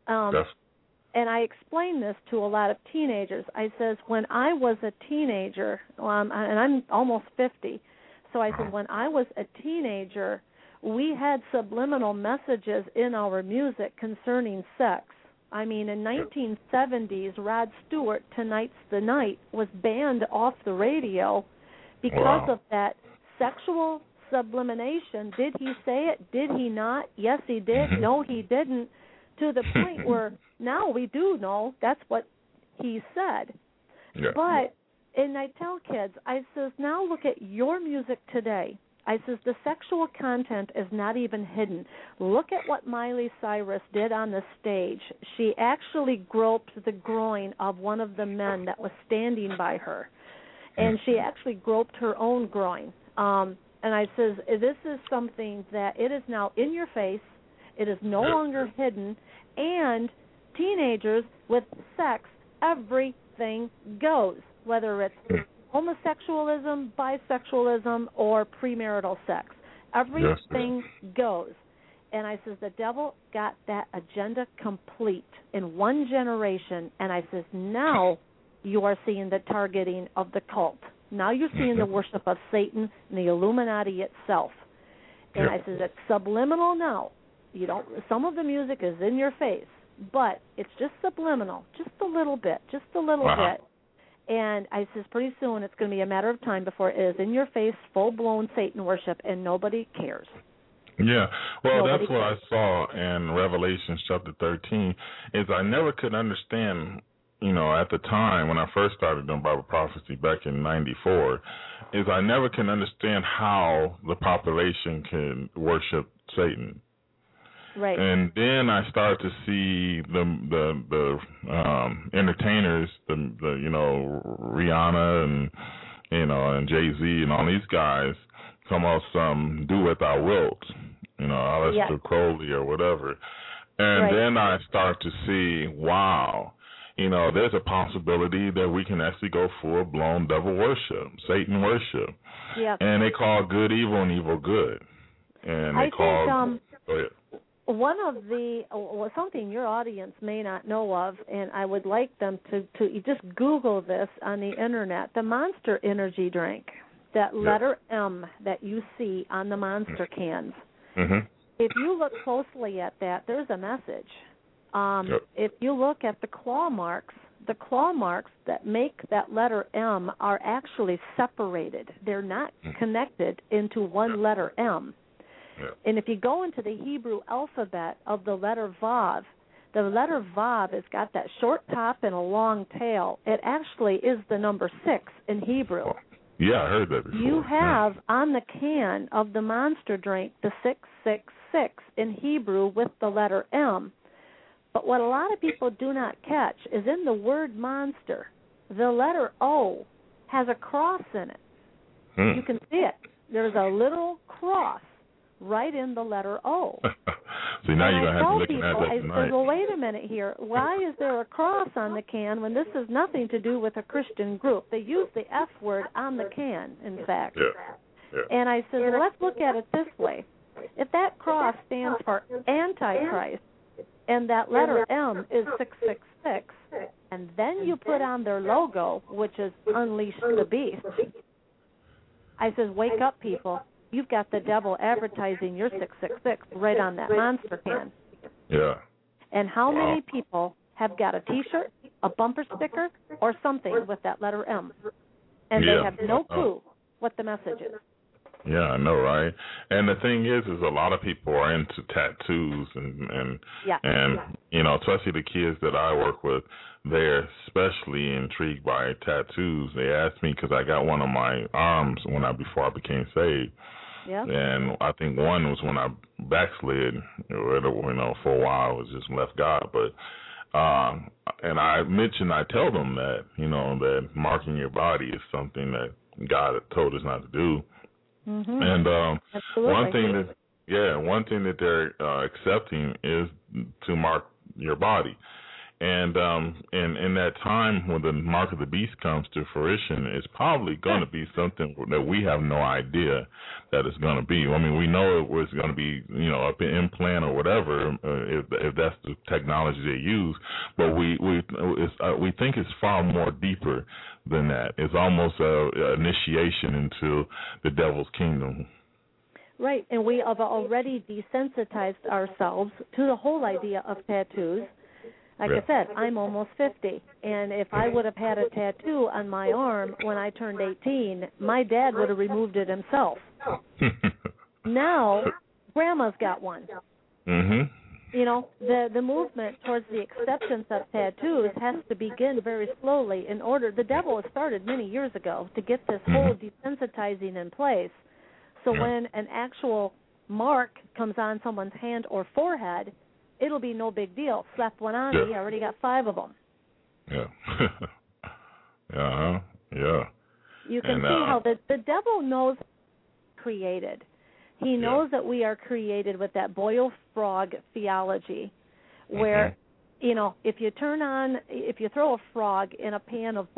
And I explain this to a lot of teenagers. I says, when I was a teenager, and I'm almost 50, so I said, when I was a teenager, we had subliminal messages in our music concerning sex. I mean, in 1970s, Rod Stewart, Tonight's the Night, was banned off the radio because of that sexual sublimination. Did he say it? Did he not? Yes, he did. No, he didn't. To the point where now we do know that's what he said. Yeah. But, and I tell kids, I says, now look at your music today. I says, the sexual content is not even hidden. Look at what Miley Cyrus did on the stage. She actually groped the groin of one of the men that was standing by her. And she actually groped her own groin. And I says, this is something that it is now in your face. It is no longer hidden. And teenagers with sex, everything goes, whether it's homosexualism, bisexualism, or premarital sex. Everything goes. And I says, the devil got that agenda complete in one generation. And I says, now you are seeing the targeting of the cult. Now you're seeing the worship of Satan and the Illuminati itself. And I says, it's subliminal now. You don't. Some of the music is in your face, but it's just subliminal, just a little bit. And I says, pretty soon it's going to be a matter of time before it is in your face, full-blown Satan worship, and nobody cares. Yeah, well, that's what I saw in Revelation chapter 13, is I never could understand, at the time when I first started doing Bible prophecy back in 94, is I never can understand how the population can worship Satan. Right. And then I start to see the entertainers, the Rihanna and Jay-Z and all these guys come out some Do What Thou Wilt, Aleister Crowley or whatever. And then I start to see, wow, there's a possibility that we can actually go full-blown devil worship, Satan worship. Yeah. And they call good evil and evil good. And they go ahead. One of something your audience may not know of, and I would like them to just Google this on the internet, the Monster Energy drink, that letter M that you see on the Monster cans. If you look closely at that, there's a message. If you look at the claw marks that make that letter M are actually separated. They're not connected into one letter M. And if you go into the Hebrew alphabet of the letter Vav, the letter Vav has got that short top and a long tail. It actually is the number 6 in Hebrew. Yeah, I heard that before. You have on the can of the Monster drink the 666 in Hebrew with the letter M. But what a lot of people do not catch is in the word monster, the letter O has a cross in it. You can see it. there's a little cross right in the letter O. See, now you're going to have to look at that tonight. I said, well, wait a minute here. Why is there a cross on the can when this has nothing to do with a Christian group? They use the F word on the can, in fact. Yeah. And I said, well, let's look at it this way. If that cross stands for Antichrist and that letter M is 666, and then you put on their logo, which is Unleash the Beast, I says, wake up, people. You've got the devil advertising your 666 right on that monster can. Yeah. And how many people have got a T-shirt, a bumper sticker, or something with that letter M? And they have no clue what the message is. Yeah, I know, right? And the thing is a lot of people are into tattoos and you know, especially the kids that I work with, they're especially intrigued by tattoos. They asked me because I got one on my arms before I became saved. Yeah. And I think one was when I backslid, you know, for a while. I was just left God. But and I tell them that, you know, that marking your body is something that God told us not to do. Mm-hmm. And Absolutely. one thing that they're accepting is to mark your body. And in that time when the mark of the beast comes to fruition, it's probably going to be something that we have no idea that it's going to be. I mean, we know it was going to be, you know, an implant or whatever, if that's the technology they use. But we think it's far more deeper than that. It's almost an initiation into the devil's kingdom. Right, and we have already desensitized ourselves to the whole idea of tattoos. Like I said, I'm almost 50, and if I would have had a tattoo on my arm when I turned 18, my dad would have removed it himself. Now, Grandma's got one. Mm-hmm. You know, the movement towards the acceptance of tattoos has to begin very slowly in order. The devil has started many years ago to get this whole desensitizing in place. So when an actual mark comes on someone's hand or forehead, it'll be no big deal. Slap one on, you already got 5 of them. Yeah. Yeah. You can see how the devil knows created. He knows that we are created with that boil frog theology, where, you know, if you throw a frog in a pan of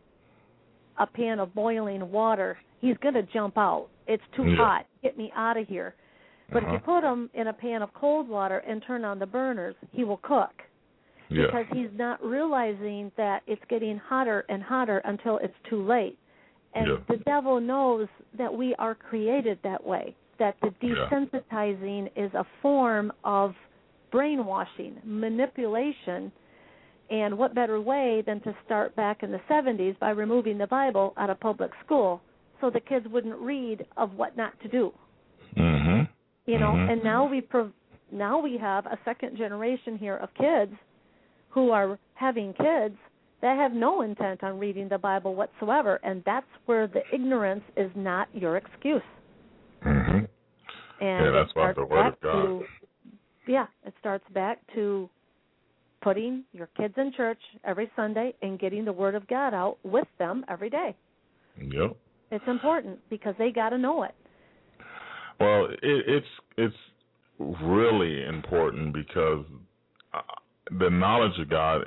boiling water, he's going to jump out. It's too hot. Get me out of here. But if you put him in a pan of cold water and turn on the burners, he will cook. Because he's not realizing that it's getting hotter and hotter until it's too late. And the devil knows that we are created that way, that the desensitizing is a form of brainwashing, manipulation. And what better way than to start back in the 70s by removing the Bible out of public school so the kids wouldn't read of what not to do. Mm-hmm. You know, and now we have a second generation here of kids who are having kids that have no intent on reading the Bible whatsoever, and that's where the ignorance is not your excuse. Mm-hmm. And that's why the Word of God. It starts back to putting your kids in church every Sunday and getting the Word of God out with them every day. Yep. It's important because they got to know it. Well, it's really important because the knowledge of God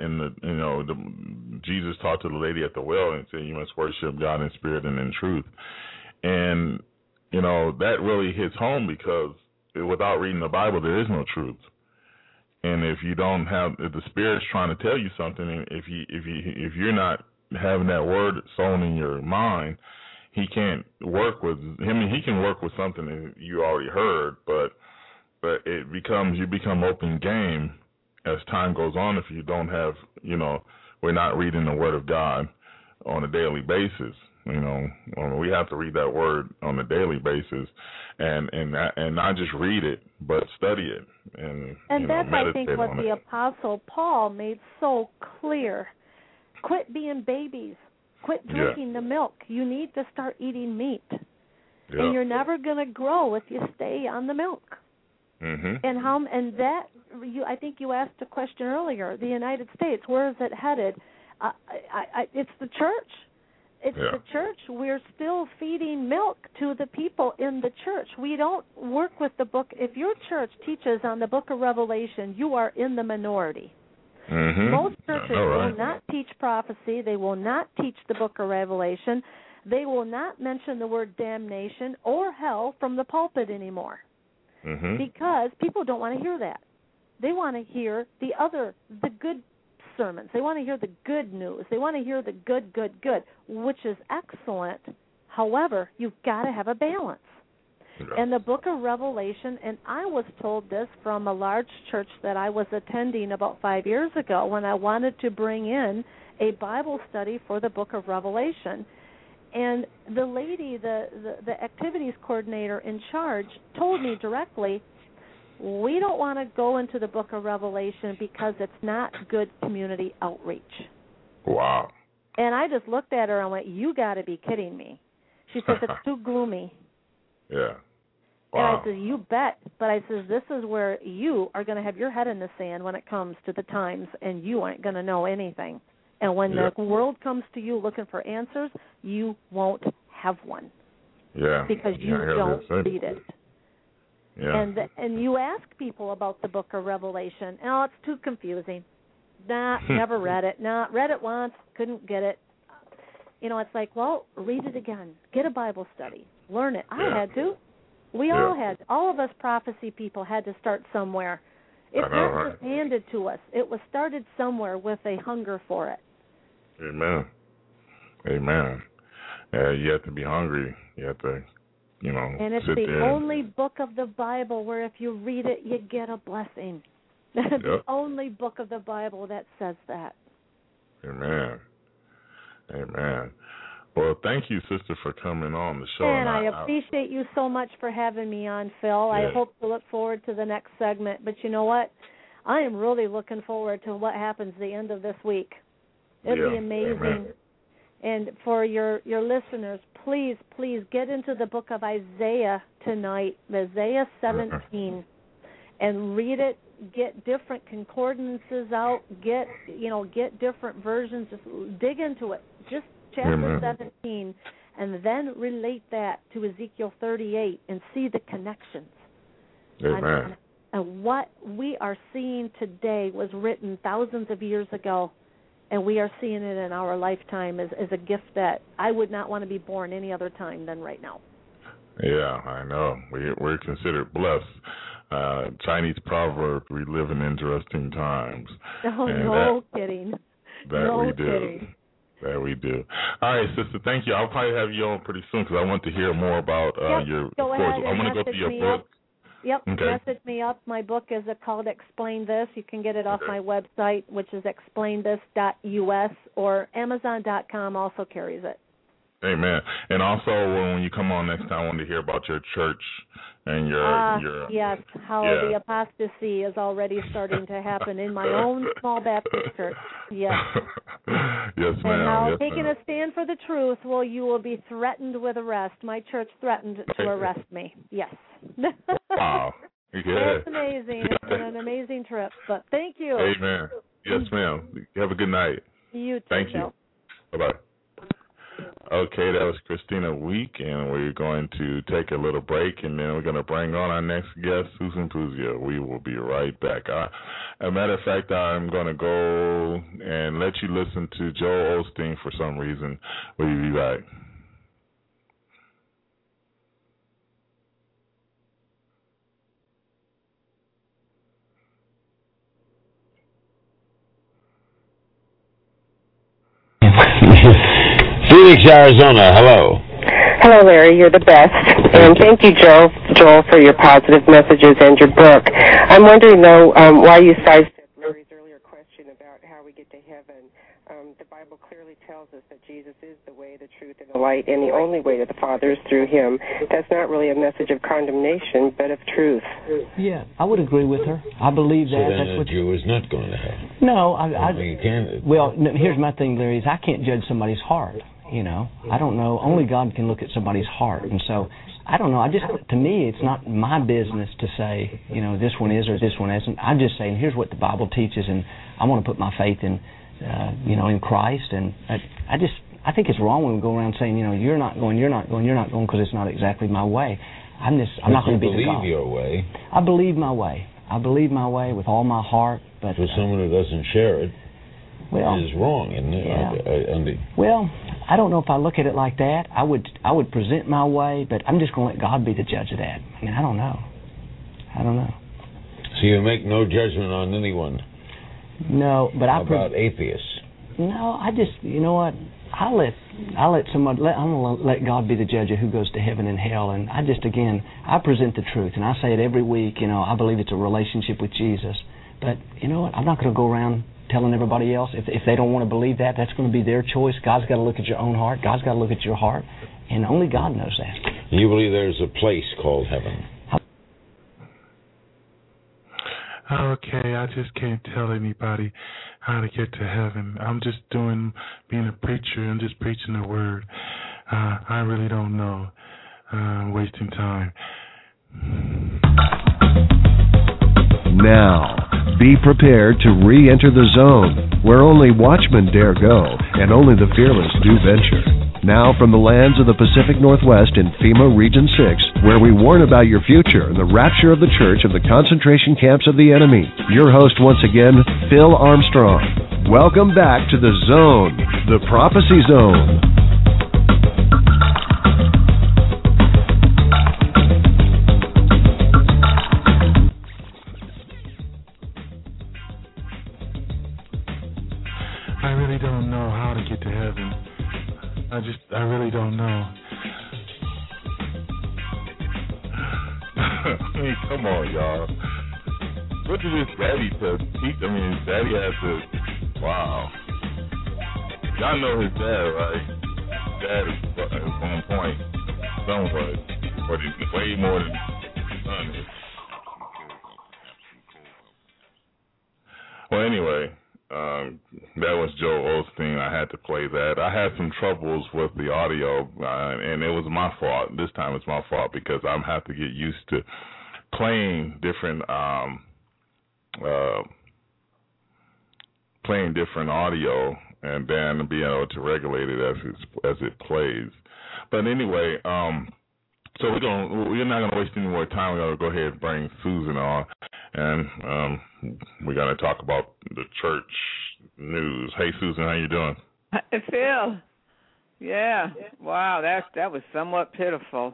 and Jesus talked to the lady at the well and said you must worship God in spirit and in truth, and you know that really hits home because without reading the Bible there is no truth, and if the Spirit's trying to tell you something, if you're not having that word sown in your mind, he can't work with him. He can work with something that you already heard, but you become open game as time goes on. If you don't have, we're not reading the Word of God on a daily basis. We have to read that Word on a daily basis, and not just read it, but study it and that's I think what the it. Apostle Paul made so clear. Quit being babies. Quit drinking the milk. You need to start eating meat. Yeah. And you're never going to grow if you stay on the milk. Mm-hmm. I think you asked a question earlier. The United States, where is it headed? It's the church. It's the church. We're still feeding milk to the people in the church. We don't work with the book. If your church teaches on the book of Revelation, you are in the minority. Mm-hmm. Most churches will not teach prophecy. They will not teach the book of Revelation. They will not mention the word damnation or hell from the pulpit anymore, because people don't want to hear that. They want to hear the good sermons. They want to hear the good news. They want to hear the good, which is excellent. However, you've got to have a balance. And the book of Revelation, and I was told this from a large church that I was attending about 5 years ago when I wanted to bring in a Bible study for the book of Revelation. And the lady, the activities coordinator in charge, told me directly, we don't want to go into the book of Revelation because it's not good community outreach. Wow. And I just looked at her and went, you got to be kidding me. She says, it's too gloomy. Yeah. Wow. And I said, you bet. But I says, this is where you are going to have your head in the sand when it comes to the times, and you aren't going to know anything. And when the world comes to you looking for answers, you won't have one. Yeah. Because you don't read it. Yeah. And you ask people about the book of Revelation, oh, it's too confusing. Nah, never read it. Nah, read it once, couldn't get it. You know, it's like, well, read it again. Get a Bible study. Learn it. I had to. We all had. All of us prophecy people had to start somewhere. It's not just handed to us. It was started somewhere with a hunger for it. Amen. Amen. You have to be hungry. You have to, and it's the only book of the Bible where if you read it, you get a blessing. The only book of the Bible that says that. Amen. Amen. Well, thank you, sister, for coming on the show. And I appreciate you so much for having me on, Phil. Yes. I hope to look forward to the next segment. But you know what? I am really looking forward to what happens the end of this week. It'll be amazing. Amen. And for your listeners, please get into the book of Isaiah tonight, Isaiah 17, and read it. Get different concordances out. Get different versions. Just dig into it. Just chapter 17, and then relate that to Ezekiel 38 and see the connections. Amen. And what we are seeing today was written thousands of years ago, and we are seeing it in our lifetime as a gift that I would not want to be born any other time than right now. Yeah, I know. We're considered blessed. Chinese proverb, we live in interesting times. Oh, no kidding. That we do. All right, sister, thank you. I'll probably have you on pretty soon because I want to hear more about your go course. ahead. I want to go through your book. Yep, okay. Message me up. My book is called Explain This. You can get it off my website, which is explainthis.us, or Amazon.com also carries it. Amen. And also, when you come on next time, I want to hear about your church and your yes, how the apostasy is already starting to happen in my own small Baptist church. Yes. Yes, ma'am. And now, yes, taking ma'am. a stand for the truth, well, you will be threatened with arrest. My church threatened to arrest me. Yes. Wow. Yeah. It's amazing. It's been an amazing trip. But thank you. Amen. Yes, ma'am. Have a good night. You too. Thank you. Bye-bye. Okay, that was Christina Week, and we're going to take a little break, and then we're going to bring on our next guest, Susan Puzia. We will be right back. As a matter of fact, I'm going to go and let you listen to Joel Osteen for some reason. We'll be back. Phoenix, Arizona. Hello. Hello, Larry. You're the best. And thank you, Joel, for your positive messages and your book. I'm wondering, though, why you sidestepped Larry's earlier question about how we get to heaven. The Bible clearly tells us that Jesus is the way, the truth, and the light, and the only way to the Father is through him. That's not really a message of condemnation, but of truth. Yeah, I would agree with her. I believe that. So then a Jew is not going to heaven. No, Well, here's my thing, Larry, is I can't judge somebody's heart. I don't know. Only God can look at somebody's heart. And so, I don't know. To me, it's not my business to say, this one is or this one isn't. I'm just saying, here's what the Bible teaches, and I want to put my faith in, in Christ. And I think it's wrong when we go around saying, you're not going, because it's not exactly my way. I'm not going to be the God. You believe your way. I believe my way. I believe my way with all my heart. But for someone who doesn't share it, well, is wrong, isn't it? Yeah. Well, I don't know if I look at it like that. I would present my way, but I'm just going to let God be the judge of that. I mean, I don't know. So you make no judgment on anyone? No, but How about atheists? No, I just, you know what? I'm going to let God be the judge of who goes to heaven and hell. And I present the truth, and I say it every week. I believe it's a relationship with Jesus. But you know what? I'm not going to go around telling everybody else. If they don't want to believe that, that's going to be their choice. God's got to look at your own heart. God's got to look at your heart, and only God knows that. You believe there's a place called heaven? Okay, I just can't tell anybody how to get to heaven. I'm just being a preacher and just preaching the word. I really don't know. I'm wasting time. Now, be prepared to re-enter the zone where only watchmen dare go and only the fearless do venture. Now from the lands of the Pacific Northwest in FEMA Region 6, where we warn about your future and the rapture of the church of the concentration camps of the enemy, your host once again, Phil Armstrong. Welcome back to the Zone, the Prophecy Zone. I really don't know how to get to heaven. I really don't know. I mean, come on, y'all. What did his daddy teach? I mean, his daddy has to, wow. Y'all know his dad, right? His dad is on point. Somewhat. But he's way more than his son is. Well, anyway. That was Joel Osteen. I had to play that. I had some troubles with the audio, and it was my fault. This time it's my fault because I have to get used to playing different audio, and then being able to regulate it as it plays. But anyway, so we're not gonna waste any more time. We're gonna go ahead and bring Susan on, and we're gonna talk about the church news. Hey, Susan, how you doing? Phil, yeah, wow, that was somewhat pitiful.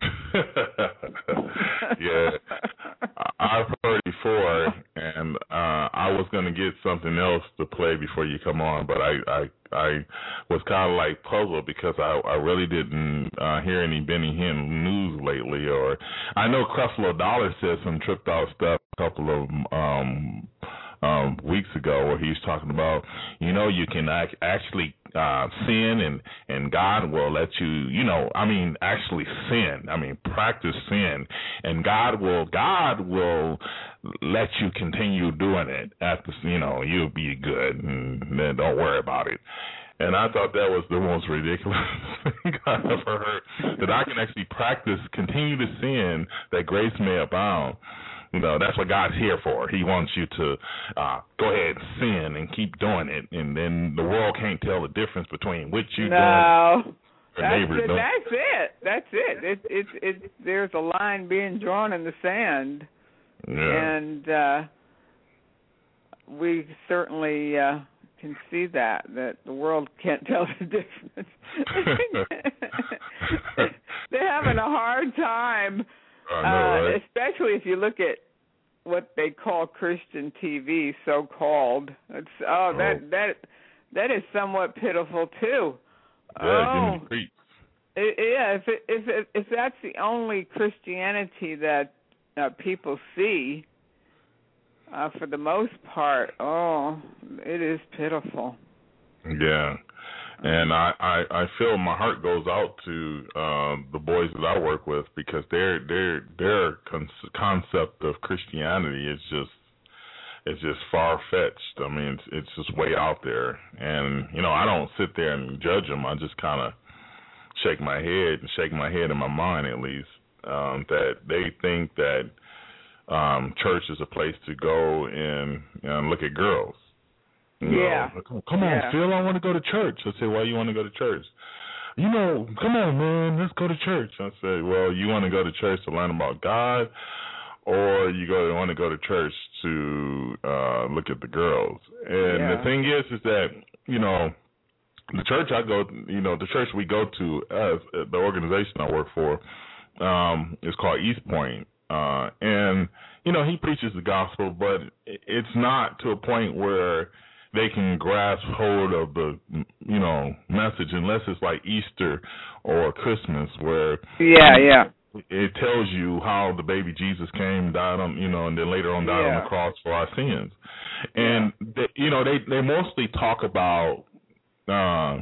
Yeah, I've heard before, and I was gonna get something else to play before you come on, but I was kind of like puzzled because I really didn't hear any Benny Hinn news lately. Or I know Creflo Dollar said some tripped out stuff a couple of weeks ago where he was talking about, you can actually sin and God will let you, actually sin. Practice sin, and God will let you continue doing it. After, you'll be good, and then don't worry about it. And I thought that was the most ridiculous thing I've ever heard, that I can actually continue to sin, that grace may abound. That's what God's here for. He wants you to go ahead and sin and keep doing it, and then the world can't tell the difference between what you doing. That's it. It's there's a line being drawn in the sand, and we certainly can see that the world can't tell the difference. They're having a hard time. Right? Especially if you look at what they call Christian TV, so-called. That is somewhat pitiful too. Yeah, if that's the only Christianity that people see, for the most part, it is pitiful. Yeah. And I feel my heart goes out to the boys that I work with, because their concept of Christianity is just far fetched. I mean, it's just way out there. And I don't sit there and judge them. I just kind of shake my head in my mind, at least, that they think that church is a place to go and look at girls. Yeah. Come on, Phil, I want to go to church. I said, why you want to go to church? Come on, man, let's go to church. I said, well, you want to go to church to learn about God, or you want to go to church to look at the girls? And the thing is that, the church I go, the church we go to, the organization I work for, is called East Point. And, he preaches the gospel, but it's not to a point where they can grasp hold of the, message, unless it's like Easter or Christmas, where it tells you how the baby Jesus came, died on, and then later on died on the cross for our sins. And they mostly talk about how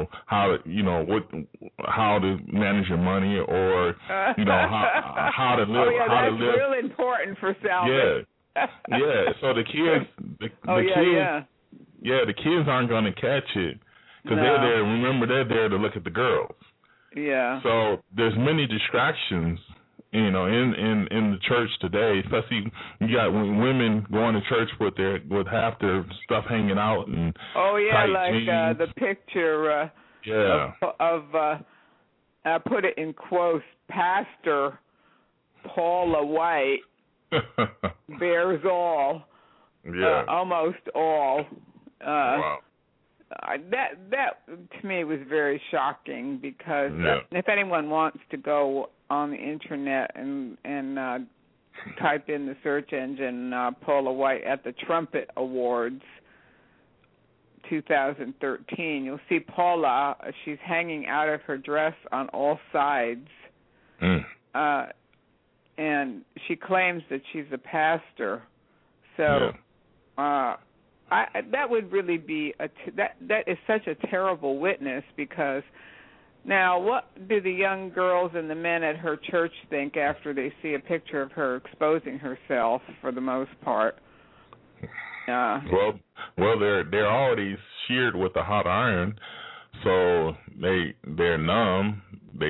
to manage your money, or how to live. That's real important for salvation. So the kids, the kids aren't going to catch it because they're there. Remember, they're there to look at the girls. Yeah. So there's many distractions, in the church today. Especially you got women going to church with half their stuff hanging out and tight jeans. The picture of I put it in quotes, Pastor Paula White bears all, almost all. Wow. That to me was very shocking, because if anyone wants to go on the internet and type in the search engine Paula White at the Trumpet Awards 2013, you'll see Paula. She's hanging out of her dress on all sides, and she claims that she's a pastor. So that would really be that is such a terrible witness, because now what do the young girls and the men at her church think after they see a picture of her exposing herself, for the most part? Well, they're already sheared with a hot iron, so they're numb.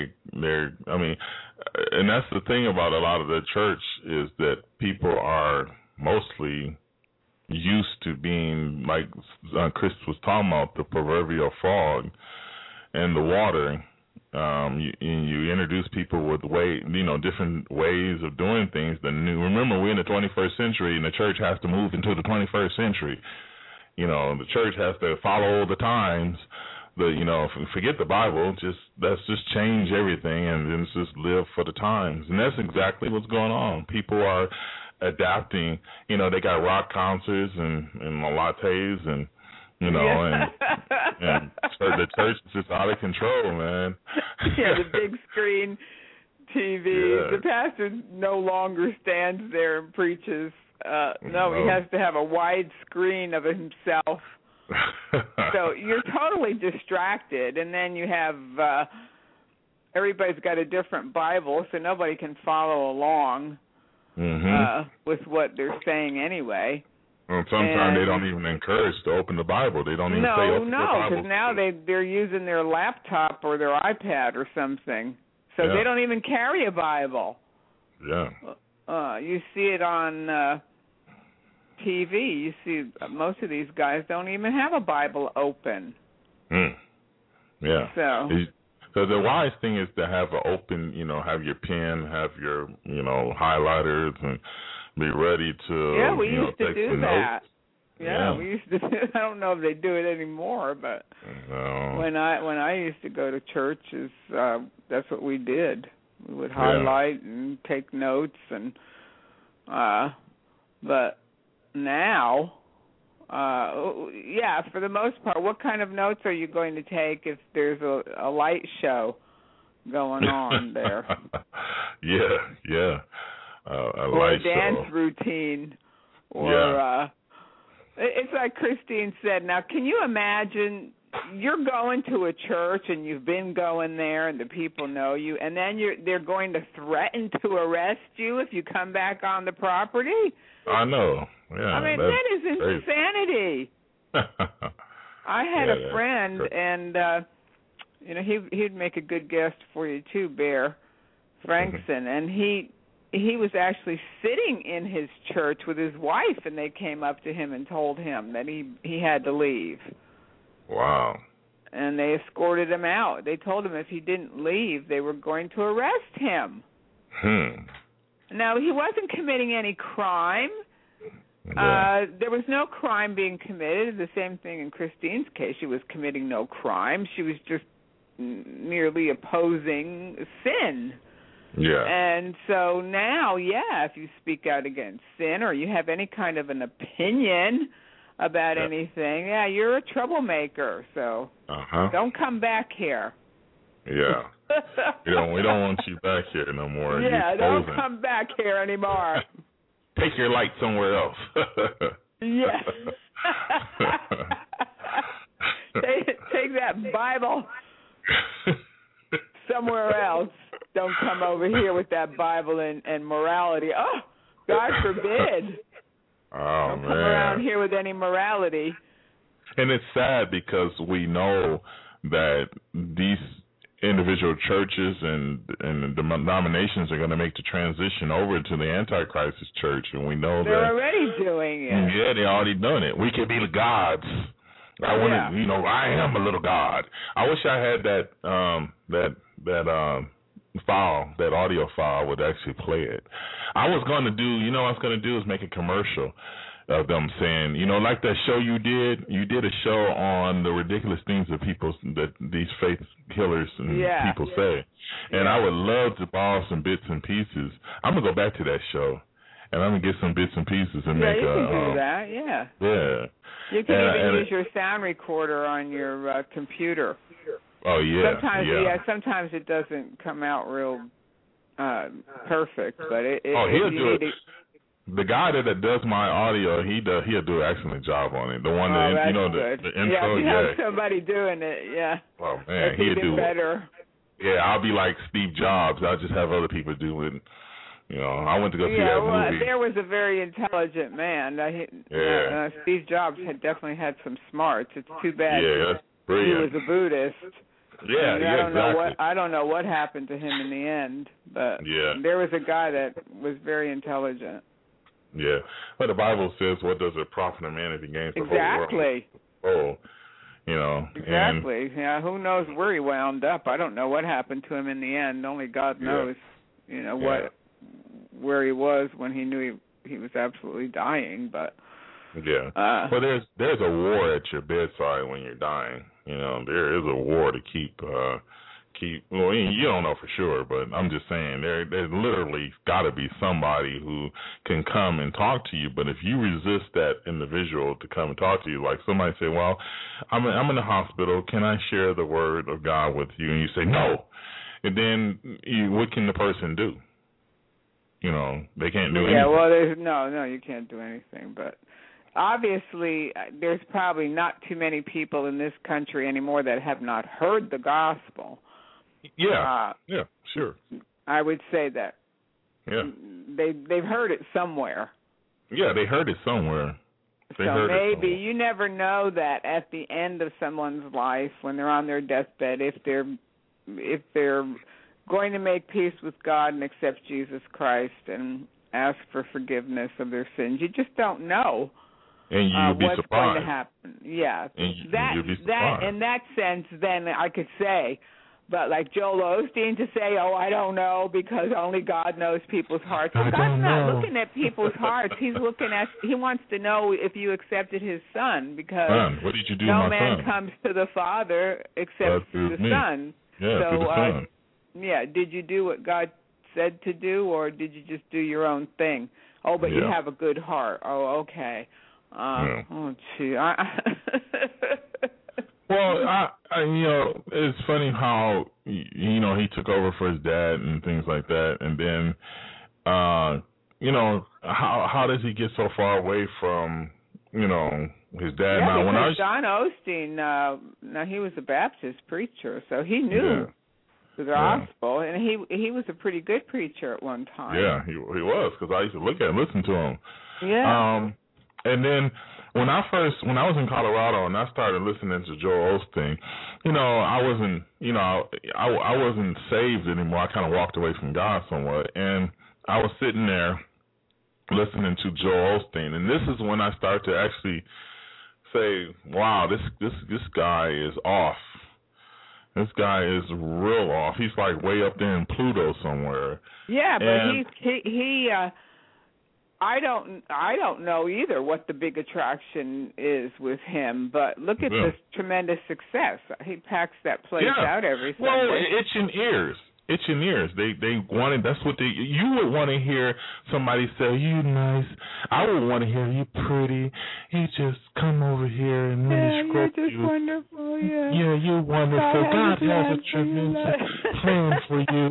And that's the thing about a lot of the church, is that people are mostly used to being, like Chris was talking about, the proverbial frog and the water. You introduce people with different ways of doing things. Remember, we're in the 21st century, and the church has to move into the 21st century. The church has to follow the times. Forget the Bible. Let's just change everything, and then just live for the times. And that's exactly what's going on. People are adapting. They got rock concerts and lattes and and the church is just out of control, man. The big screen TV. The pastor no longer stands there and preaches. He has to have a wide screen of himself. So you're totally distracted, and then you have everybody's got a different Bible, so nobody can follow along with what they're saying anyway. Well, sometimes they don't even encourage to open the Bible. They don't even say open the Bible. Because now they're using their laptop or their iPad or something, so they don't even carry a Bible. Yeah. You see it on TV. You see most of these guys don't even have a Bible open. Yeah. So the wise thing is to have an open, have your pen, have your, highlighters, and be ready to, we used to take do some that. notes. We used to. I don't know if they do it anymore, but when I used to go to churches, that's what we did. We would highlight and take notes, and but now, for the most part, what kind of notes are you going to take if there's a light show going on there? Or a dance routine, or it's like Christine said. Now, can you imagine you're going to a church and you've been going there and the people know you, and then they're going to threaten to arrest you if you come back on the property? I know. Yeah, I mean, that is insanity. I had a friend, and he'd make a good guest for you too, Bear Frankson, and he was actually sitting in his church with his wife, and they came up to him and told him that he had to leave. Wow. And they escorted him out. They told him if he didn't leave, they were going to arrest him. Now, he wasn't committing any crime. Yeah. There was no crime being committed. The same thing in Christine's case. She was committing no crime. She was just merely opposing sin. Yeah. And so now, if you speak out against sin or you have any kind of an opinion about anything, you're a troublemaker. So don't come back here. Yeah. we don't want you back here no more. Yeah, don't come back here anymore. Take your light somewhere else. Yeah. take that Bible somewhere else. Don't come over here with that Bible and morality. Oh, God forbid. Oh, Don't come around here with any morality. And it's sad because we know that these individual churches and the denominations are going to make the transition over to the Antichrist church, and we know they're that already doing it. Yeah, they already done it. We can be the gods. I want to, I am a little god. I wish I had that file, that audio file, would actually play it. I was going to do, what I was going to do is make a commercial of them saying, like that show you did a show on the ridiculous things that these faith killers and people say. And I would love to borrow some bits and pieces. I'm going to go back to that show, and I'm going to get some bits and pieces and make you can do that, Yeah. You can even use your sound recorder on your computer. Oh, yeah. Sometimes it doesn't come out real perfect, but he'll do it. The guy that does my audio, he'll do an excellent job on it. The one that the intro. If you have somebody doing it, Oh man, he'll do better. Yeah, I'll be like Steve Jobs. I'll just have other people do it. I went to go see that movie. There was a very intelligent man. Steve Jobs definitely had some smarts. It's too bad. Yeah, that's brilliant. He was a Buddhist. Yeah, exactly. I don't know what happened to him in the end, but there was a guy that was very intelligent. Yeah, but the Bible says, "What does it profit a man if he gains the whole world?" Exactly. And, who knows where he wound up? I don't know what happened to him in the end. Only God knows. Where he was when he knew he was absolutely dying. But well, there's a war at your bedside when you're dying. There is a war to keep. Well, you don't know for sure, but I'm just saying there's literally got to be somebody who can come and talk to you. But if you resist that individual to come and talk to you, like somebody say, "Well, I'm in the hospital. Can I share the word of God with you?" And you say no, and then what can the person do? They can't do anything. Yeah, well, you can't do anything. But obviously, there's probably not too many people in this country anymore that have not heard the gospel. Yeah, sure. I would say that. Yeah. They've heard it somewhere. Yeah, they heard it somewhere. Maybe you never know that at the end of someone's life, when they're on their deathbed, if they're going to make peace with God and accept Jesus Christ and ask for forgiveness of their sins. You just don't know. And you'll be what's surprised. going to happen. Yeah. You'll be surprised. In that sense, then I could say, but like Joel Osteen to say, I don't know because only God knows people's hearts. Well, God's not looking at people's hearts. He wants to know if you accepted his son because what did you do no to my man son? comes to the Father except through the Son. Yeah, through the Son. Did you do what God said to do, or did you just do your own thing? Oh, but you have a good heart. Oh, okay. Oh, gee. Well, it's funny how he took over for his dad and things like that, and then how does he get so far away from his dad? Yeah, because John Osteen, now he was a Baptist preacher, so he knew the gospel, and he was a pretty good preacher at one time. Yeah, he was, because I used to listen to him. Yeah. And then when I was in Colorado and I started listening to Joel Osteen, I wasn't saved anymore. I kind of walked away from God somewhat, and I was sitting there listening to Joel Osteen, and this is when I start to actually say, "Wow, this guy is off. This guy is real off. He's like way up there in Pluto somewhere." Yeah, but he I don't know either what the big attraction is with him, but look at this tremendous success. He packs that place out every Sunday. Well, itching ears. They wanted. That's what you would want to hear somebody say, "You nice." I would want to hear, "You pretty. You just come over here and let me stroke you." You're just wonderful. Yeah. Yeah, you're wonderful. God has a tremendous plan for you.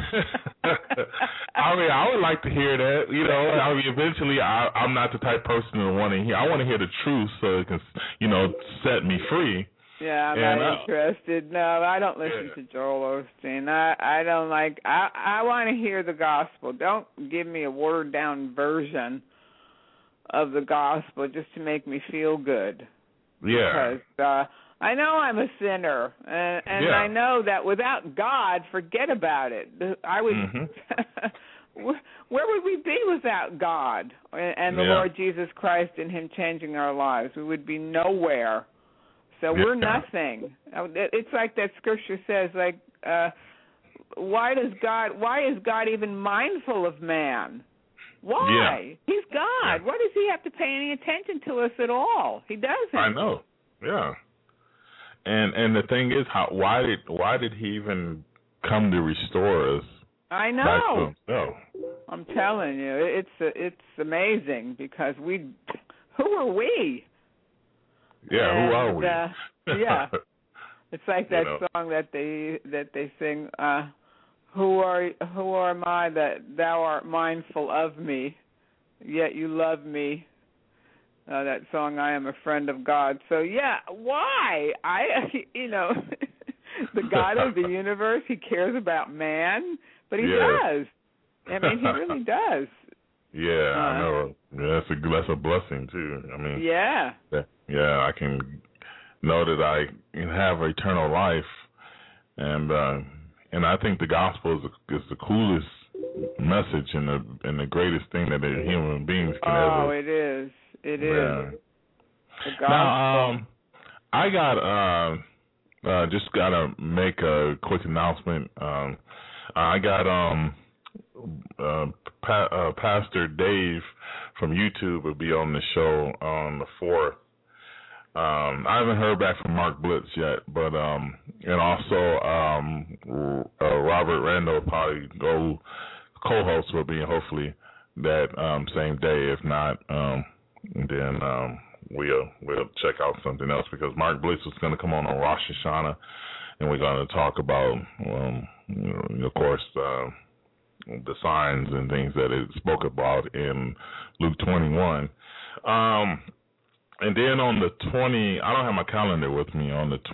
I mean, I would like to hear that. You know, I mean, eventually, I'm not the type of person to want to hear. I want to hear the truth so it can, set me free. Yeah, I'm not interested. No, I don't listen to Joel Osteen. I don't like. I want to hear the gospel. Don't give me a watered down version of the gospel just to make me feel good. Yeah. Because I know I'm a sinner, and I know that without God, forget about it. I would. Where would we be without God and the Lord Jesus Christ and Him changing our lives? We would be nowhere. So we're nothing. It's like that scripture says, like, why is God even mindful of man? Why? Yeah. He's God. Why does He have to pay any attention to us at all? He doesn't. I know. Yeah. And the thing is, why did He even come to restore us? I know. Back to Himself? I'm telling you, it's amazing because who are we? Yeah, who are we? Yeah, it's like that song that they sing. Who am I that Thou art mindful of me, yet you love me? That song, I am a friend of God. So yeah, why? The God of the universe, He cares about man, but He does. I mean, He really does. Yeah, I know. Yeah, that's a blessing too. I mean, yeah, I can know that I can have eternal life, and I think the gospel is the coolest message and the greatest thing that human beings can ever. Oh, it is. It is. The gospel. Now, I got just gotta make a quick announcement. I got Pastor Dave from YouTube will be on the show on the 4th. I haven't heard back from Mark Blitz yet, but and also Robert Randall will probably co-host will be hopefully that same day. If not, then we'll check out something else because Mark Blitz was going to come on Rosh Hashanah, and we're going to talk about, of course, the signs and things that it spoke about in Luke 21. And then on the 20, I don't have my calendar with me. On the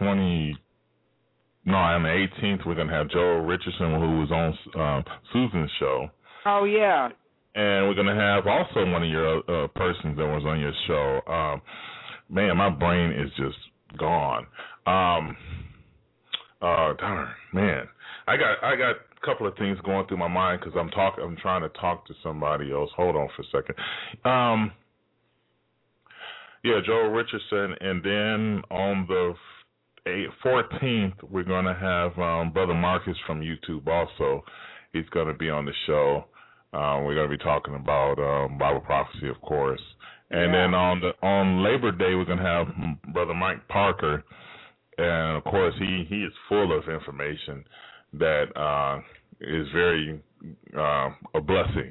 18th, we're going to have Joel Richardson, who was on Susan's show. Oh, yeah. And we're going to have also one of your persons that was on your show. Man, my brain is just gone. Darn, man. I got a couple of things going through my mind because I'm trying to talk to somebody else. Hold on for a second. Yeah, Joel Richardson, and then on the 14th, we're going to have Brother Marcus from YouTube also. He's going to be on the show. We're going to be talking about Bible prophecy, of course. And then on Labor Day, we're going to have Brother Mike Parker. And, of course, he is full of information that is very a blessing.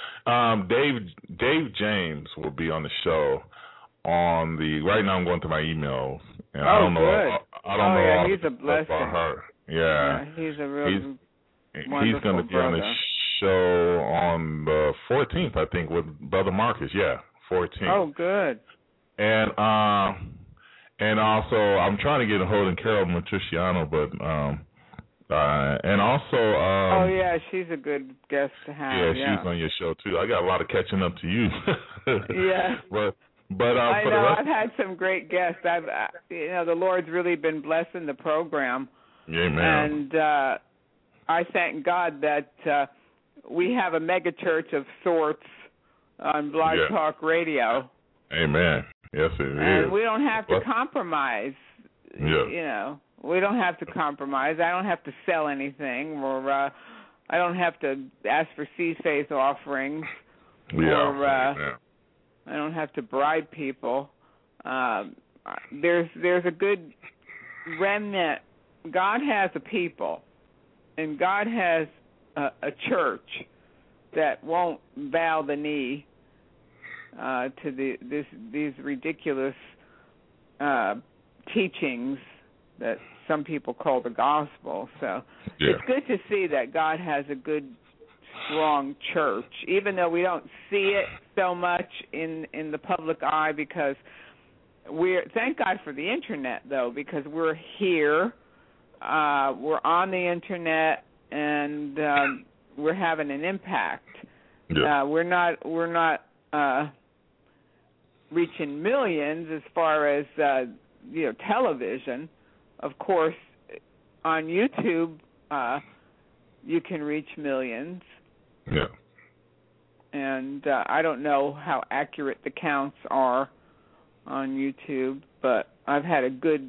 Dave James will be on the show. Right now I'm going through my emails, and I don't know. I don't know all he's a blessing. About her. Yeah, he's a real wonderful He's going to be brother. on the show on the 14th, I think, with Brother Marcus. Yeah, 14th. Oh, good. And also I'm trying to get a hold of Carol Matriciano, but and also oh yeah, she's a good guest to have. Yeah, she's on your show too. I got a lot of catching up to you. Yeah. But I for know the rest, I've had some great guests. The Lord's really been blessing the program. Yeah, man. And I thank God that we have a mega church of sorts on Blog Talk Radio. Amen. Yes, it is. And we don't have to compromise. Yeah. We don't have to compromise. I don't have to sell anything, or I don't have to ask for seed faith offerings, or I don't have to bribe people. There's a good remnant. God has a people, and God has a church that won't bow the knee to these ridiculous teachings that some people call the gospel. So it's good to see that God has a good, strong church, even though we don't see it so much in the public eye, because thank God for the internet, though, because we're here, we're on the internet, and we're having an impact. We're not reaching millions as far as television. Of course, on YouTube, you can reach millions. Yeah. And I don't know how accurate the counts are on YouTube, but I've had a good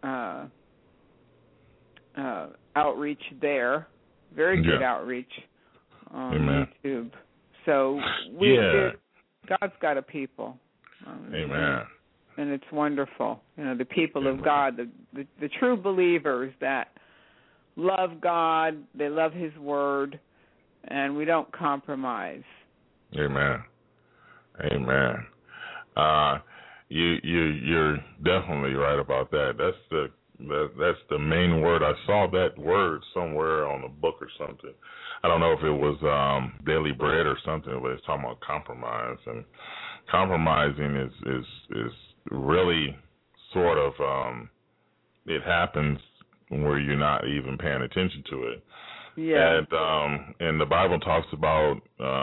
outreach there. Very good outreach on YouTube. So God's got a people. Amen. And it's wonderful. The people of God, the true believers that love God, they love His Word, and we don't compromise. Amen. Amen. You're definitely right about that. That's the main word. I saw that word somewhere on a book or something. I don't know if it was Daily Bread or something, but it's talking about compromise, and compromising is really sort of it happens where you're not even paying attention to it. Yeah. And the Bible talks about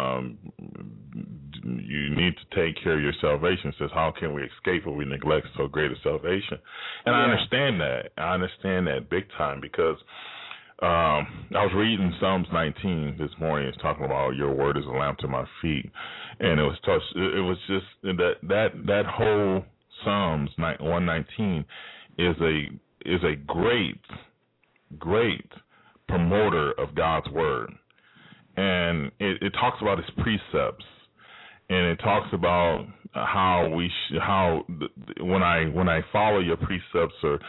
you need to take care of your salvation. It says, how can we escape if we neglect so great a salvation? And I understand that. I understand that big time, because I was reading Psalms 19 this morning. It's talking about your word is a lamp to my feet, and it was just that whole Psalms 119 is a great promoter of God's word, and it talks about His precepts, and it talks about how when I follow your precepts or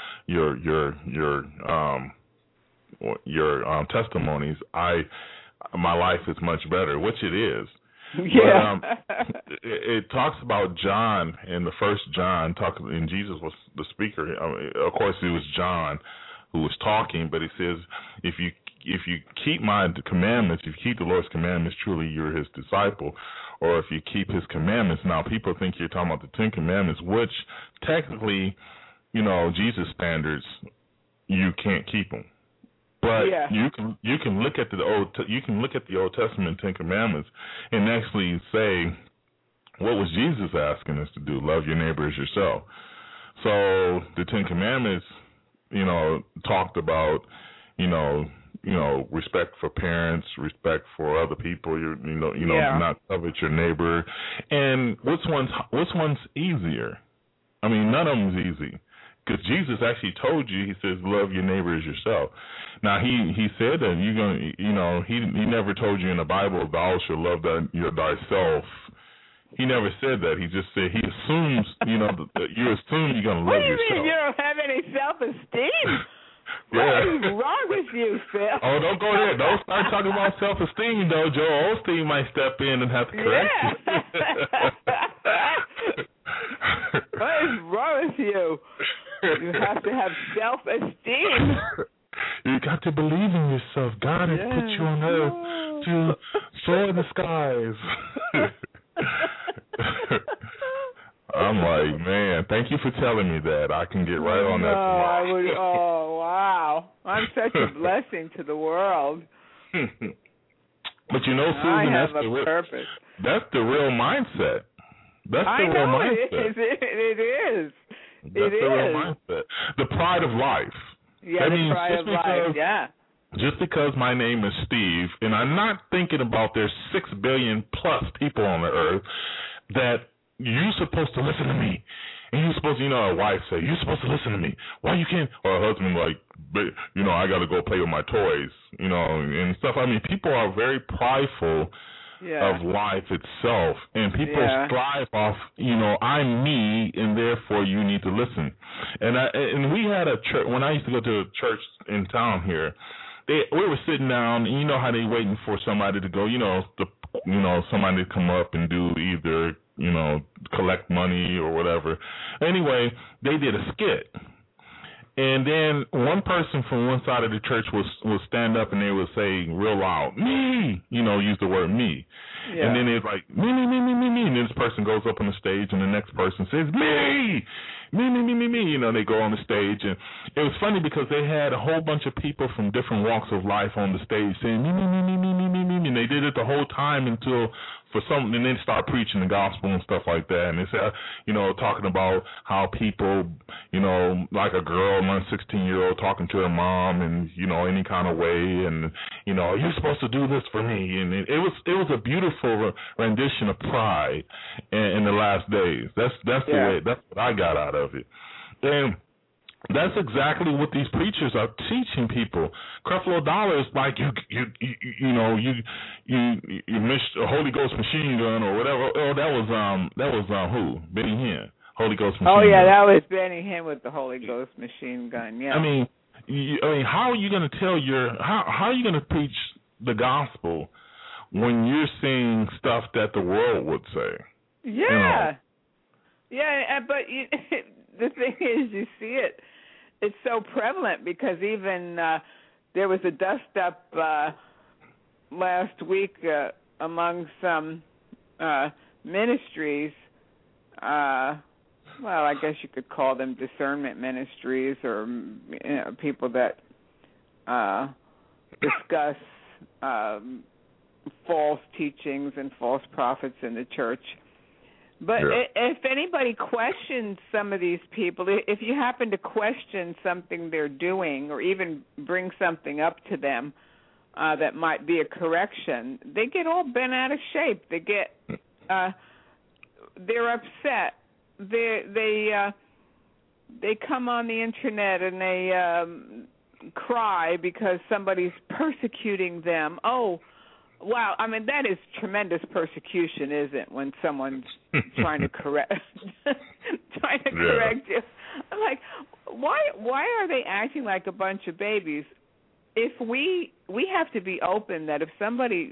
your testimonies, my life is much better, which it is. Yeah. But, it talks about John in the first John, and Jesus was the speaker. Of course, it was John who was talking, but it says, if you keep my commandments, if you keep the Lord's commandments, truly you're His disciple. Or if you keep His commandments. Now, people think you're talking about the 10 Commandments, which technically, Jesus' standards, you can't keep them. But you can look at the Old Testament 10 Commandments and actually say, what was Jesus asking us to do? Love your neighbor as yourself. So the 10 Commandments, talked about, respect for parents, respect for other people. Not covet your neighbor. And which one's easier? I mean, none of them is easy. Because Jesus actually told you, He says, love your neighbor as yourself. Now, He said that you're going to, He never told you in the Bible, thou shalt love thyself. He never said that. He just said, He assumes, that you assume you're going to love yourself. What do you mean you don't have any self-esteem? What is wrong with you, Phil? Oh, don't go there. Don't start talking about self-esteem, though. Joel Osteen might step in and have to correct you. What is wrong with you? You have to have self-esteem. You got to believe in yourself. God has put you on earth to soar the skies. I'm like, man, thank you for telling me that. I can get right on that tomorrow. Oh, wow. I'm such a blessing to the world. But Susan, that's the real mindset. That's the real mindset. It is. That's the real mindset. The pride of life. Yeah, the pride of life, just because my name is Steve, and I'm not thinking about there's 6 billion plus people on the earth, that you're supposed to listen to me. And you're supposed to, a wife say, you're supposed to listen to me. Why you can't? Or a husband like, I got to go play with my toys, and stuff. I mean, people are very prideful of life itself, and people strive off, I'm me, and therefore you need to listen. And we had a church, when I used to go to a church in town here, we were sitting down, and you know how they waiting for somebody to go, somebody to come up and do either, collect money or whatever. Anyway, they did a skit. And then one person from one side of the church would stand up and they would say real loud, me, use the word me. Yeah. And then it's like, me. And then this person goes up on the stage and the next person says, me. They go on the stage. And it was funny because they had a whole bunch of people from different walks of life on the stage saying, me. And they did it the whole time until and then start preaching the gospel and stuff like that. And they said, talking about how people, like a girl, a 16-year-old talking to her mom and, any kind of way. And, you're supposed to do this for me. And it was a beautiful rendition of pride in the last days. That's the way, that's what I got out of it. And that's exactly what these preachers are teaching people. Creflo Dollar is like you missed a Holy Ghost machine gun or whatever. Oh, that was who? Benny Hinn. Holy Ghost machine gun. Oh yeah, that was Benny Hinn with the Holy Ghost machine gun. Yeah. I mean, how are you going to tell how are you going to preach the gospel when you're saying stuff that the world would say? Yeah. Yeah, but the thing is, you see it. It's so prevalent because even there was a dust-up last week among some ministries. Well, I guess you could call them discernment ministries or people that discuss false teachings and false prophets in the church. But if anybody questions some of these people, if you happen to question something they're doing or even bring something up to them that might be a correction, they get all bent out of shape. They get, they're upset. They come on the internet and they cry because somebody's persecuting them. Oh, wow, I mean, that is tremendous persecution, isn't it, when someone's trying to correct you? I'm like, why are they acting like a bunch of babies? If we have to be open that if somebody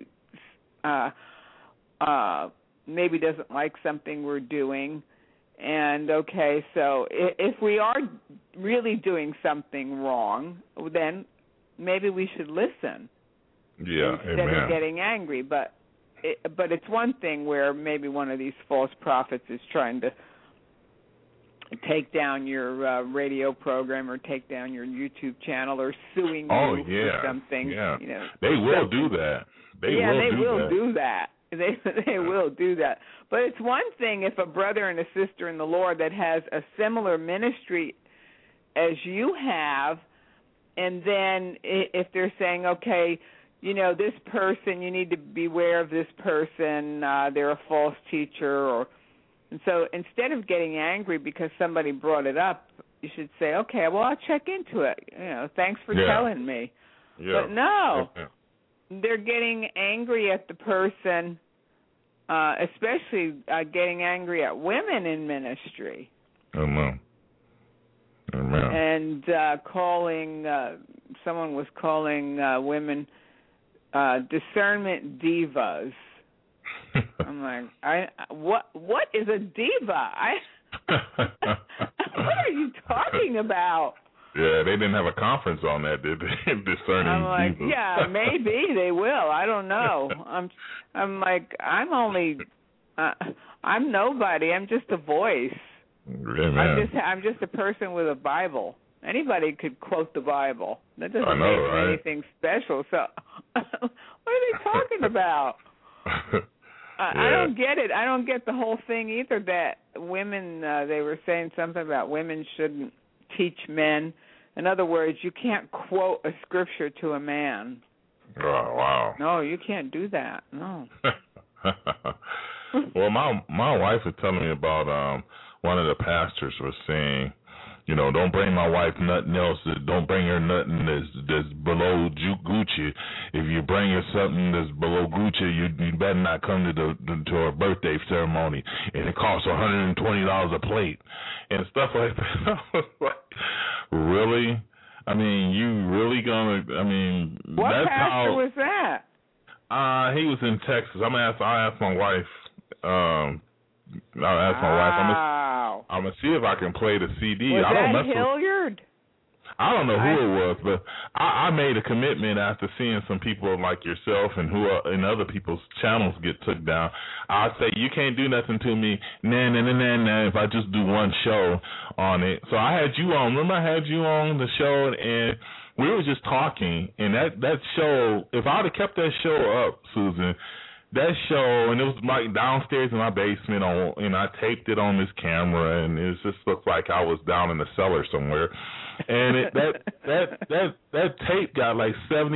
maybe doesn't like something we're doing, and okay, so if we are really doing something wrong, then maybe we should listen. Yeah, instead of getting angry, but it's one thing where maybe one of these false prophets is trying to take down your radio program or take down your YouTube channel or suing you for something. Yeah, they will do that. They will do that. They will do that. But it's one thing if a brother and a sister in the Lord that has a similar ministry as you have, and then if they're saying, okay, this person, you need to beware of this person, they're a false teacher, and so instead of getting angry because somebody brought it up, you should say, okay, well, I'll check into it. Thanks for telling me. Yeah. But no, they're getting angry at the person, especially getting angry at women in ministry. Amen. And someone was calling women discernment divas. I'm like, what is a diva? What are you talking about? Yeah, they didn't have a conference on that, did they? Discerning I'm like, divas. Yeah, maybe they will. I don't know. I'm like, I'm nobody. I'm just a voice. Amen. I'm just a person with a Bible. Anybody could quote the Bible. That doesn't make anything special. So, what are they talking about? I don't get it. I don't get the whole thing either. That women, they were saying something about women shouldn't teach men, In other words, you can't quote a scripture to a man. Oh, wow. No, you can't do that. No. Well, my wife was telling me about one of the pastors was saying, you know, don't bring my wife nothing else. Don't bring her nothing that's below Gucci. If you bring her something that's below Gucci, you better not come to her birthday ceremony. And it costs $120 a plate and stuff like that. I was like, really? I mean, you really gonna? I mean, what that's pastor how, was that? He was in Texas. I asked my wife. I'll ask my wife. I'm gonna see if I can play the CD. Was I don't that Hilliard? I don't know who it was, but I made a commitment after seeing some people like yourself and and other people's channels get took down. I say you can't do nothing to me, nah, if I just do one show on it. So I had you on. Remember, I had you on the show, and we were just talking. And that show, if I'd have kept that show up, Susan. That show, and it was like downstairs in my basement, and I taped it on this camera, and it just looked like I was down in the cellar somewhere. And that tape got like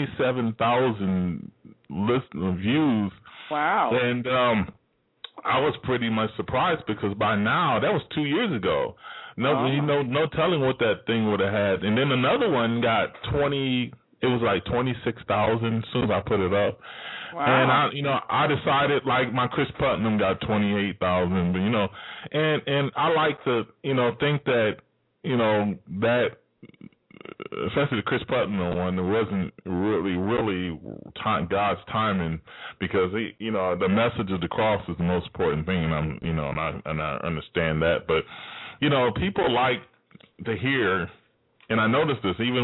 77,000 views. Wow! And I was pretty much surprised because by now that was 2 years ago. No telling what that thing would have had. And then another one got 20. It was like 26,000 as soon as I put it up. Wow. And I decided like my Chris Putnam got 28,000, but and I like to think that that especially the Chris Putnam one, it wasn't really God's timing because the message of the cross is the most important thing, and I understand that, but people like to hear. And I noticed this. Even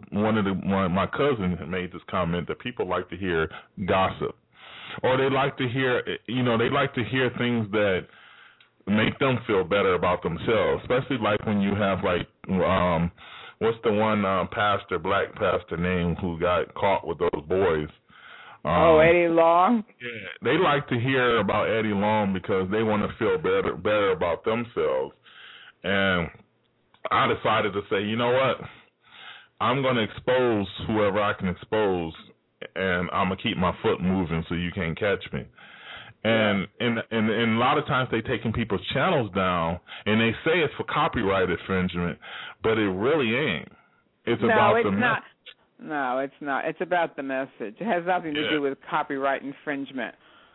my cousin made this comment that people like to hear gossip, or they like to hear things that make them feel better about themselves. Especially like when you have like what's the one black pastor name who got caught with those boys? Eddie Long. Yeah, they like to hear about Eddie Long because they want to feel better about themselves. And I decided to say, you know what? I'm going to expose whoever I can expose, and I'm going to keep my foot moving so you can't catch me. And a lot of times they taking people's channels down, and they say it's for copyright infringement, but it really ain't. It's about the message. No, it's not. It's about the message. It has nothing to do with copyright infringement.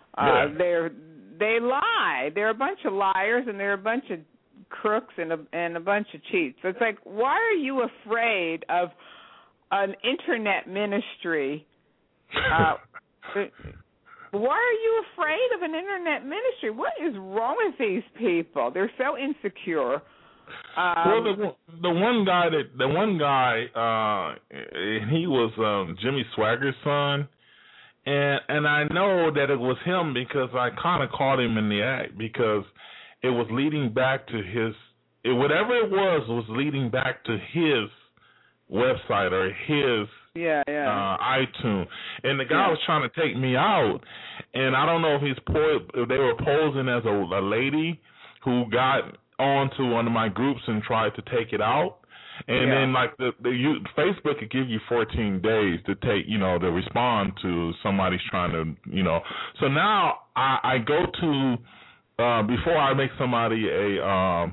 They lie. They're a bunch of liars, and they're a bunch of crooks and a bunch of cheats. So it's like, why are you afraid of an internet ministry? Why are you afraid of an internet ministry? What is wrong with these people? They're so insecure. Well, the one guy, he was Jimmy Swaggart's son, and I know that it was him because I kind of caught him in the act because it was leading back to whatever it was leading back to his website or his iTunes, and the guy was trying to take me out, and I don't know if they were posing as a lady who got onto one of my groups and tried to take it out, and then like Facebook could give you 14 days to take to respond to somebody's trying to So now I go to. Before I make somebody a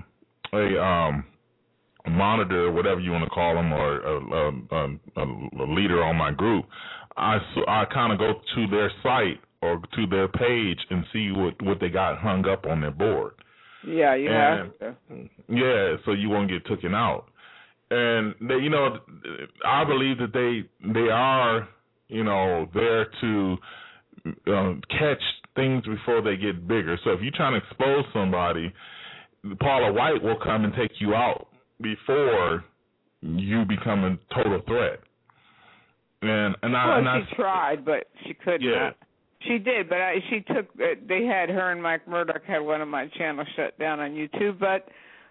monitor, whatever you want to call them, or a leader on my group, I kind of go to their site or to their page and see what they got hung up on their board. Yeah, you have to. Yeah, so you won't get taken out. And they, I believe that they are there to catch things before they get bigger. So if you're trying to expose somebody, Paula White will come and take you out before you become a total threat. She tried, but she couldn't. Yeah. She did, but she took. They had her and Mike Murdoch had one of my channels shut down on YouTube, but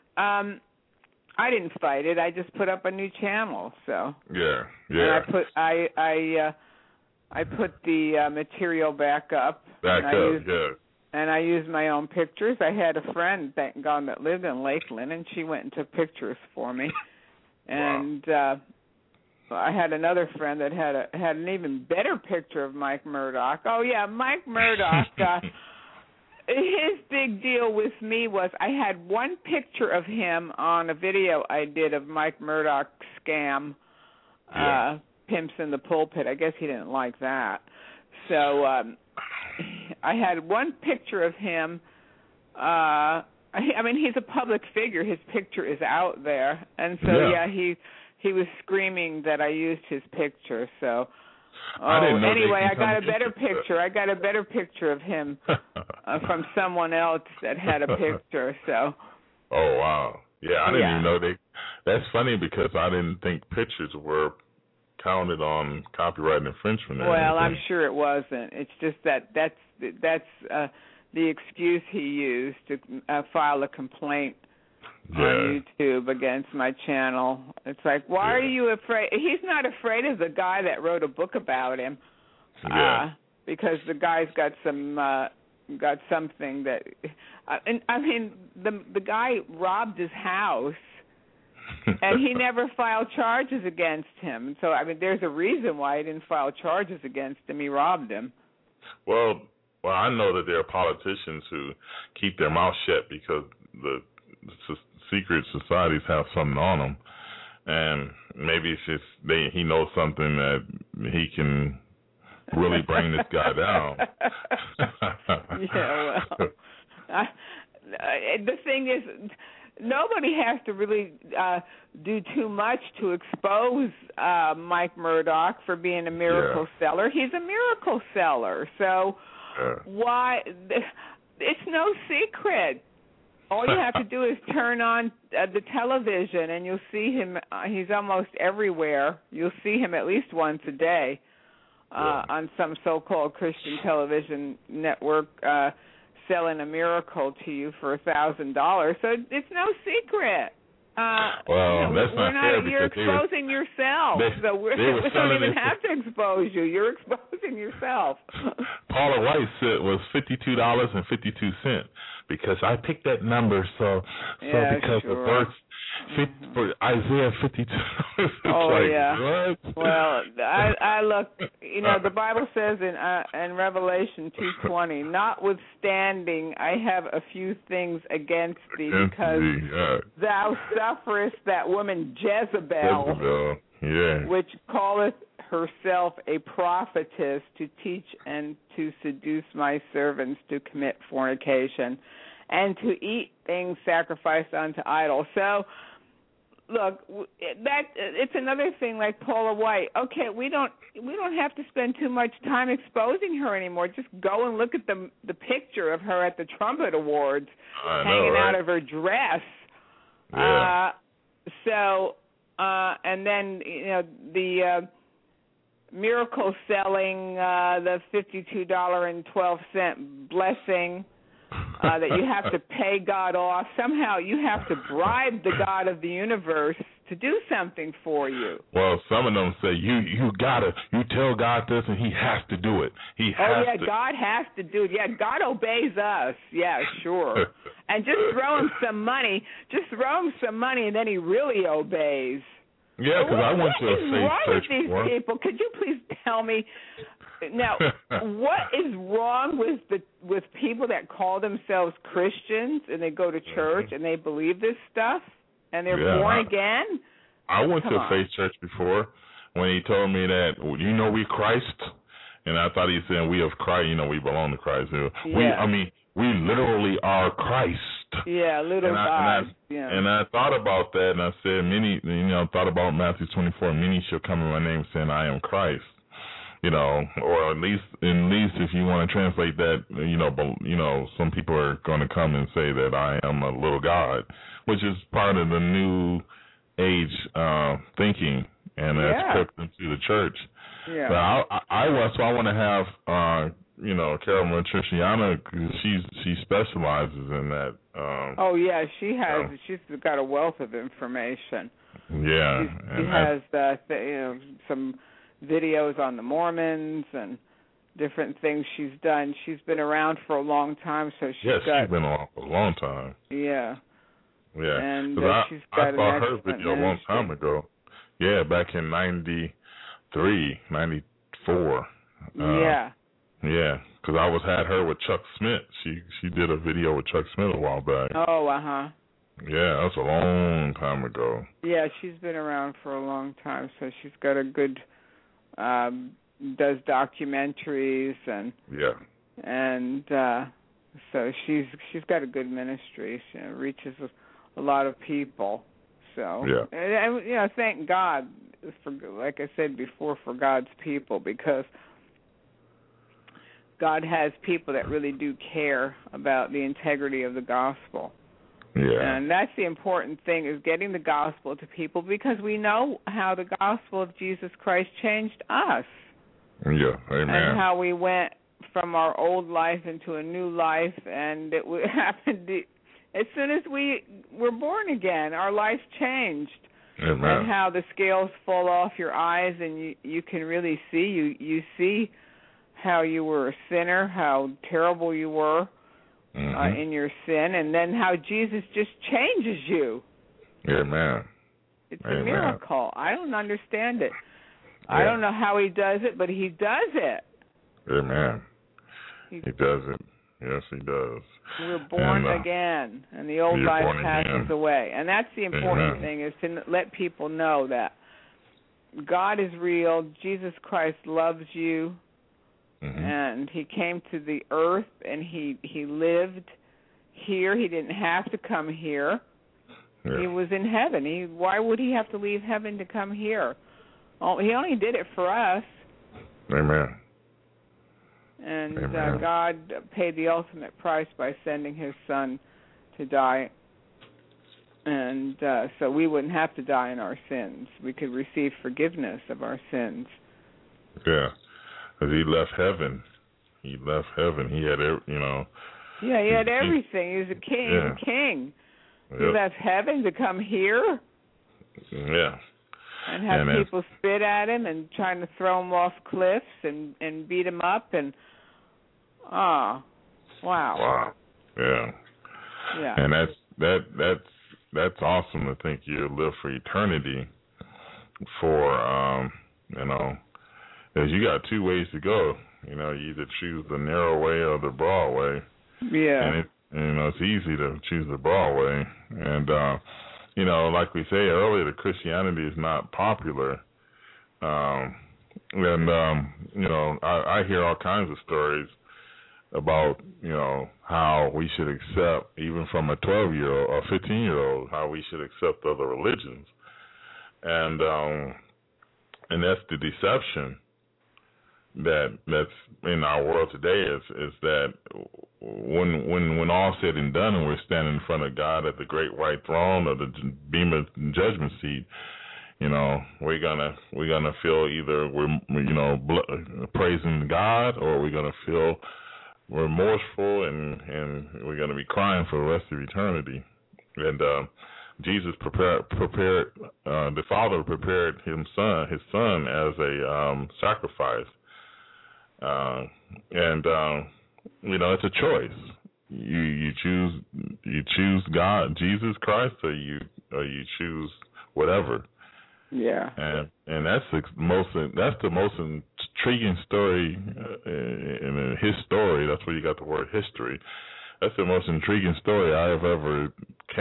I didn't fight it. I just put up a new channel. So yeah. And I put the material back up. And I used my own pictures. I had a friend, thank God, that lived in Lakeland, and she went and took pictures for me. And I had another friend that had an even better picture of Mike Murdoch. Oh yeah, Mike Murdoch. His big deal with me was I had one picture of him on a video I did of Mike Murdoch's scam, Pimps in the Pulpit. I guess he didn't like that. So I had one picture of him. I mean, he's a public figure. His picture is out there. And so, he was screaming that I used his picture. So, anyway, I got a better picture. I got a better picture of him from someone else that had a picture. So. Oh, wow. Yeah, I didn't even know they. That's funny because I didn't think pictures were counted on copyright infringement. Well, I'm sure it wasn't. It's just that's the excuse he used to file a complaint on YouTube against my channel. It's like, why are you afraid? He's not afraid of the guy that wrote a book about him, because the guy's got something that, and I mean, the guy robbed his house, and he never filed charges against him. So I mean, there's a reason why he didn't file charges against him. He robbed him. Well, I know that there are politicians who keep their mouth shut because the secret societies have something on them, and maybe it's just he knows something that he can really bring this guy down. The thing is, nobody has to really do too much to expose Mike Murdoch for being a miracle seller. He's a miracle seller, so why? It's no secret. All you have to do is turn on the television, and you'll see him. He's almost everywhere. You'll see him at least once a day on some so-called Christian television network selling a miracle to you for $1,000. So it's no secret. That's not fair. You're exposing yourself. So we don't even have to expose you. You're exposing yourself. Paula White said it was $52.52 because I picked that number. Because the verse for Isaiah 52. What? Well, I look. You know, the Bible says in Revelation 2:20, notwithstanding, I have a few things against thee, because thou sufferest that woman Jezebel, which calleth herself a prophetess, to teach and to seduce my servants to commit fornication and to eat things sacrificed unto idols. So, look, that it's another thing like Paula White. Okay, we don't have to spend too much time exposing her anymore. Just go and look at the picture of her at the Trumpet Awards, hanging out of her dress. And then the miracle selling, the $52.12 blessing. That you have to pay God off. Somehow you have to bribe the God of the universe to do something for you. Well, some of them say you tell God this and he has to do it. God has to do it. Yeah, God obeys us. Yeah, sure. And just throw him some money. And then he really obeys. Yeah, because I went to a faith church before. What is wrong with these people? Could you please tell me? Now, what is wrong with people that call themselves Christians and they go to church and they believe this stuff and they're born again? I went to a faith church before when he told me that, we Christ, and I thought he said we of Christ, we belong to Christ. We literally are Christ. Yeah, little God. And I thought about that, and I said, thought about Matthew 24, many shall come in my name saying I am Christ. Or at least if you want to translate that, some people are going to come and say that I am a little God, which is part of the new age thinking, and that's crept into the church. Yeah. But I want to have, Carol Matriciana, she specializes in that. She has. She's got a wealth of information. Yeah. She has some videos on the Mormons and different things she's done. She's been around for a long time, so she's been around for a long time. Yeah. Yeah. And she's I got saw an her excellent video a long time ago. Yeah, back in 93, 94. Yeah. Yeah, because I had her with Chuck Smith. She did a video with Chuck Smith a while back. Oh, uh-huh. Yeah, that's a long time ago. Yeah, she's been around for a long time, so she's got a good, does documentaries and so she's got a good ministry. She reaches a lot of people. So and thank God for, like I said before, for God's people, because God has people that really do care about the integrity of the gospel. Yeah. And that's the important thing, is getting the gospel to people, because we know how the gospel of Jesus Christ changed us. Yeah, amen. And how we went from our old life into a new life, and it happened as soon as we were born again, our life changed. Amen. And how the scales fall off your eyes, and you can really see, you see how you were a sinner, how terrible you were in your sin, and then how Jesus just changes you. Amen. It's a miracle. I don't understand it. Yeah. I don't know how he does it, but he does it. Amen. He does it. Yes, he does. We're born again, and the old life passes away. And that's the important thing, is to let people know that God is real, Jesus Christ loves you, and he came to the earth, and he lived here. He didn't have to come here. Yeah. He was in heaven. Why would he have to leave heaven to come here? Oh, he only did it for us. Amen. And God paid the ultimate price by sending his son to die. And so we wouldn't have to die in our sins. We could receive forgiveness of our sins. Yeah. Because he left heaven. He had, Yeah, he had everything. He was a king. He left heaven to come here. Yeah. And have people spit at him and trying to throw him off cliffs and beat him up and wow. Wow. Yeah. Yeah. And that's awesome to think you'll live for eternity for because you got two ways to go. You either choose the narrow way or the broad way. Yeah. And it's easy to choose the broad way. And like we say earlier, the Christianity is not popular. I hear all kinds of stories about, how we should accept, even from a 12-year-old or 15-year-old, how we should accept other religions. And that's the deception that's in our world today, is that when all said and done, and we're standing in front of God at the great white throne or the beam of judgment seat, we're gonna feel either we're praising God, or we're gonna feel remorseful and we're gonna be crying for the rest of eternity. And Jesus prepared the Father prepared his son as a sacrifice. It's a choice. You choose God, Jesus Christ, or you choose whatever. Yeah. And that's the most intriguing story in his story. That's where you got the word history. That's the most intriguing story I have ever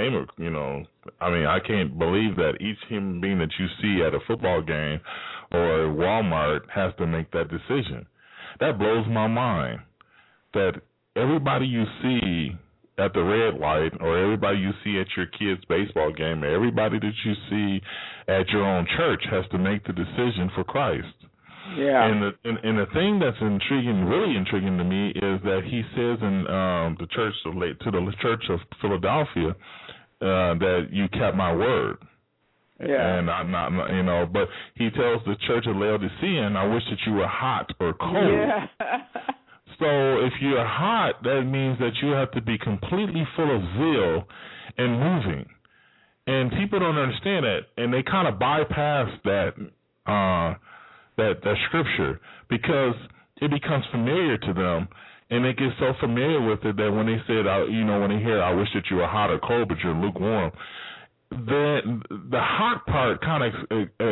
I can't believe that each human being that you see at a football game or at Walmart has to make that decision. That blows my mind, that everybody you see at the red light, or everybody you see at your kid's baseball game, or everybody that you see at your own church has to make the decision for Christ. Yeah. And the thing that's really intriguing to me, is that he says in the church of Philadelphia that you kept my word. Yeah. And I'm not, but he tells the church of Laodicea, I wish that you were hot or cold. Yeah. So if you're hot, that means that you have to be completely full of zeal and moving. And people don't understand that, and they kind of bypass that scripture, because it becomes familiar to them. And they get so familiar with it that when they said, when they hear, I wish that you were hot or cold, but you're lukewarm, then the hot part kind of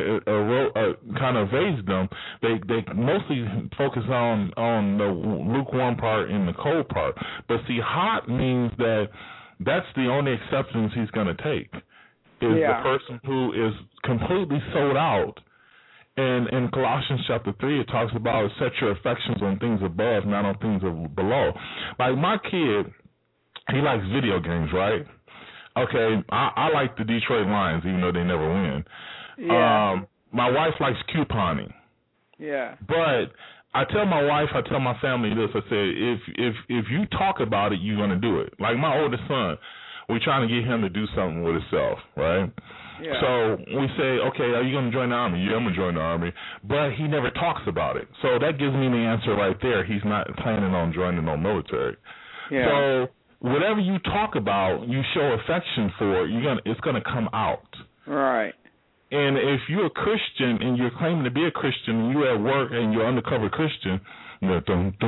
evades them. They mostly focus on the lukewarm part and the cold part. But see, hot means that's the only acceptance he's going to take, is the person who is completely sold out. And in Colossians chapter 3, it talks about set your affections on things above, not on things below. Like my kid, he likes video games, right? Okay, I like the Detroit Lions, even though they never win. Yeah. My wife likes couponing. Yeah. But I tell my wife, I tell my family this. I say, if you talk about it, you're gonna do it. Like my oldest son, we're trying to get him to do something with himself, right? Yeah. So we say, okay, are you going to join the Army? Yeah, I'm going to join the Army. But he never talks about it. So that gives me the answer right there. He's not planning on joining no military. Yeah. So whatever you talk about, you show affection for, it's going to come out. Right. And if you're a Christian and you're claiming to be a Christian, and you're at work and you're undercover Christian, you're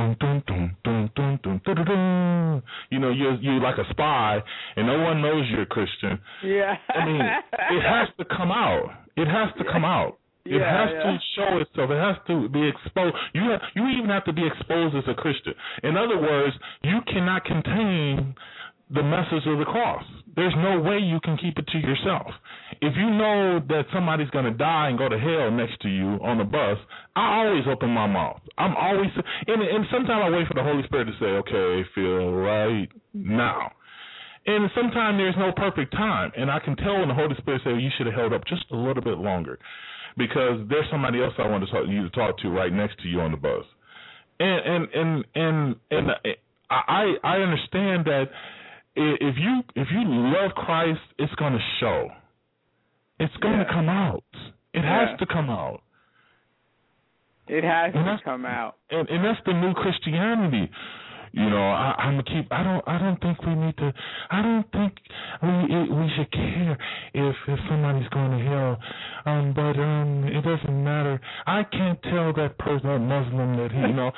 like a spy, and no one knows you're a Christian. Yeah. I mean, it has to come out. It has to come out. It has to show itself. It has to be exposed. You even have to be exposed as a Christian. In other words, you cannot contain the message of the cross. There's no way you can keep it to yourself. If you know that somebody's going to die and go to hell next to you on the bus, I always open my mouth. I'm always, and sometimes I wait for the Holy Spirit to say, okay, Phil, right now. And sometimes there's no perfect time, and I can tell when the Holy Spirit says, you should have held up just a little bit longer, because there's somebody else I want you to talk to right next to you on the bus. And I understand that if you love Christ, it's going to show. It's going to come out. It has to come out. It has to come out. And that's the new Christianity. You know, I don't think we need to. I don't think we should care if somebody's going to hell. But it doesn't matter. I can't tell that person, that Muslim, that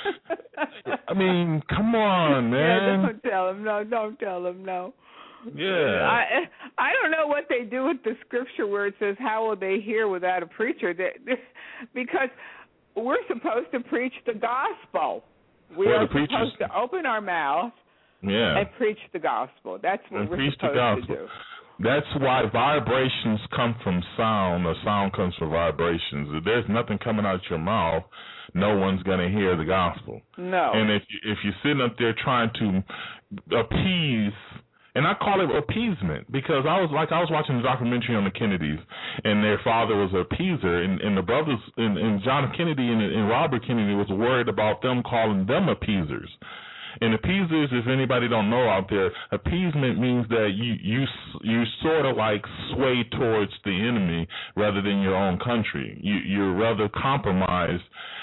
he, I mean, come on, man. Yeah, don't tell him. No, don't tell him. No. Yeah. I don't know what they do with the scripture where it says, "How will they hear without a preacher?" Because we're supposed to preach the gospel. We are supposed to open our mouth and preach the gospel. That's what we're supposed to do. That's why vibrations come from sound, or sound comes from vibrations. If there's nothing coming out your mouth, no one's going to hear the gospel. No. And if you're sitting up there trying to appease, and I call it appeasement, because I was watching a documentary on the Kennedys, and their father was an appeaser, and the brothers, and John Kennedy and Robert Kennedy was worried about them calling them appeasers. And appeasers, if anybody don't know out there, appeasement means that you sort of like sway towards the enemy rather than your own country. You're rather compromise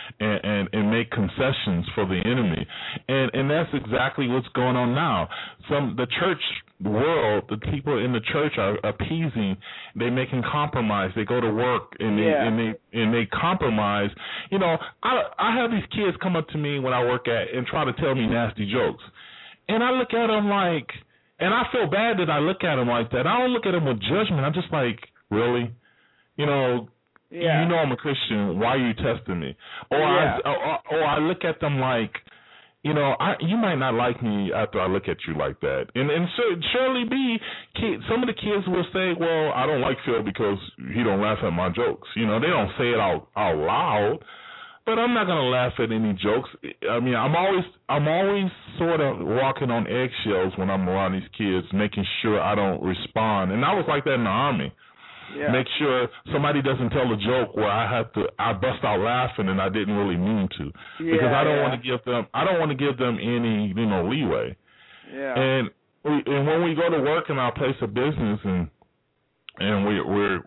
and make concessions for the enemy. And that's exactly what's going on now. The church world, the people in the church are appeasing. They're making compromise. They go to work and they compromise. You know, I have these kids come up to me when I work at and try to tell me nasty jokes, and I look at them like, and I feel bad that I look at them like that. I don't look at them with judgment. I'm just like, really, you know. Yeah. You know I'm a Christian. Why are you testing me? Or I look at them like, you know, you might not like me after I look at you like that. And so surely some of the kids will say, well, I don't like Phil because he don't laugh at my jokes. You know, they don't say it out loud. But I'm not gonna laugh at any jokes. I mean, I'm always sort of walking on eggshells when I'm around these kids, making sure I don't respond. And I was like that in the Army. Yeah. Make sure somebody doesn't tell a joke where I bust out laughing and I didn't really mean to, because I don't want to give them any leeway. Yeah. And when we go to work in our place of business and we're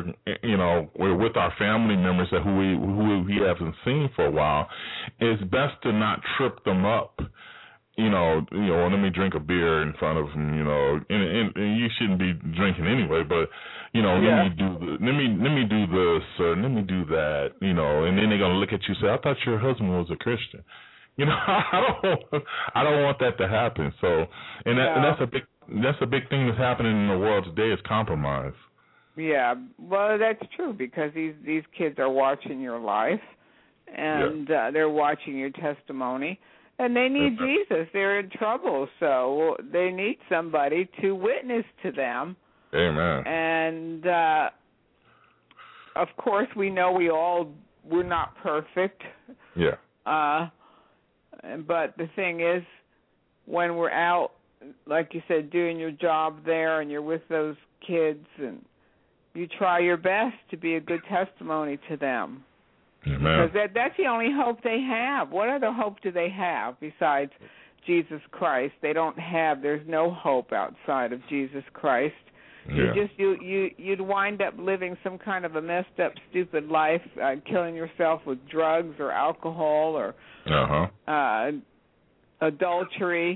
with our family members who we haven't seen for a while, it's best to not trip them up. Let me drink a beer in front of them, and you shouldn't be drinking anyway, but, let me do this, or let me do that, and then they're going to look at you and say, I thought your husband was a Christian. You know, I don't want that to happen. So, and that's a big thing that's happening in the world today is compromise. Yeah, well, that's true because these kids are watching your life, and they're watching your testimony, and they need Jesus. They're in trouble, so they need somebody to witness to them. Amen. And of course, we know we're not perfect. Yeah. But the thing is, when we're out, like you said, doing your job there, and you're with those kids, and you try your best to be a good testimony to them. Amen. Because that's the only hope they have. What other hope do they have besides Jesus Christ? They don't have. There's no hope outside of Jesus Christ. Yeah. You'd wind up living some kind of a messed up, stupid life, killing yourself with drugs or alcohol or adultery.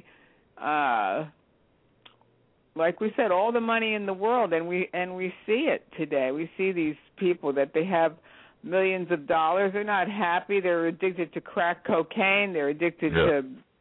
Like we said, all the money in the world, and we see it today. We see these people that they have millions of dollars. They're not happy. They're addicted to crack cocaine. They're addicted to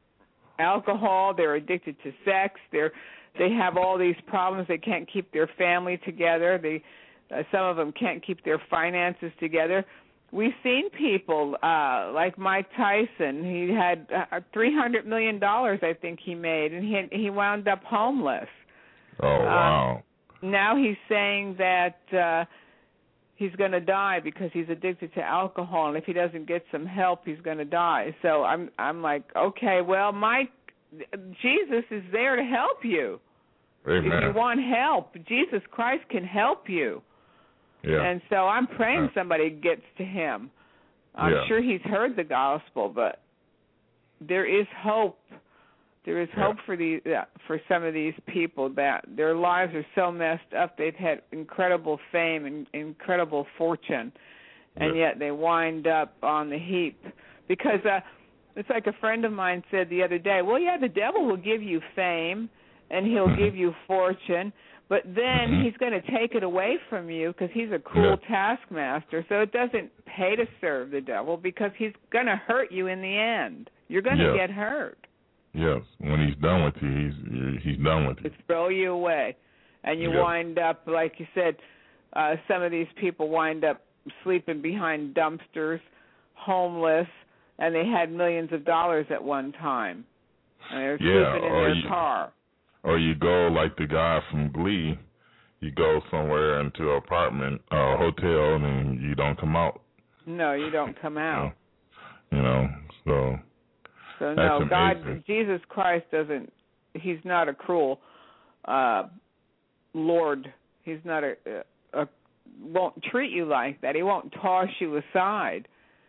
alcohol. They're addicted to sex. They have all these problems. They can't keep their family together. Some of them can't keep their finances together. We've seen people like Mike Tyson. He had $300 million, I think he made, and he wound up homeless. Oh, wow. Now he's saying that he's going to die because he's addicted to alcohol, and if he doesn't get some help, he's going to die. So I'm like, okay, well, Mike, Jesus is there to help you. Amen. If you want help, Jesus Christ can help you. Yeah. And so I'm praying somebody gets to him. I'm sure he's heard the gospel, but there is hope. There is hope for some of these people that their lives are so messed up. They've had incredible fame and incredible fortune, and yet they wind up on the heap. Because it's like a friend of mine said the other day, well, yeah, the devil will give you fame and he'll give you fortune, but then he's going to take it away from you because he's a cruel taskmaster. So it doesn't pay to serve the devil because he's going to hurt you in the end. You're going to get hurt. Yes, when he's done with you, he's done with you. It's throw you away. And you wind up, like you said, some of these people wind up sleeping behind dumpsters, homeless, and they had millions of dollars at one time. And they're sleeping in their car. Or you go like the guy from Glee, you go somewhere into an apartment or a hotel and you don't come out. No, you don't come out. You know, so no, amazing. God, Jesus Christ he's not a cruel Lord. He's not won't treat you like that. He won't toss you aside.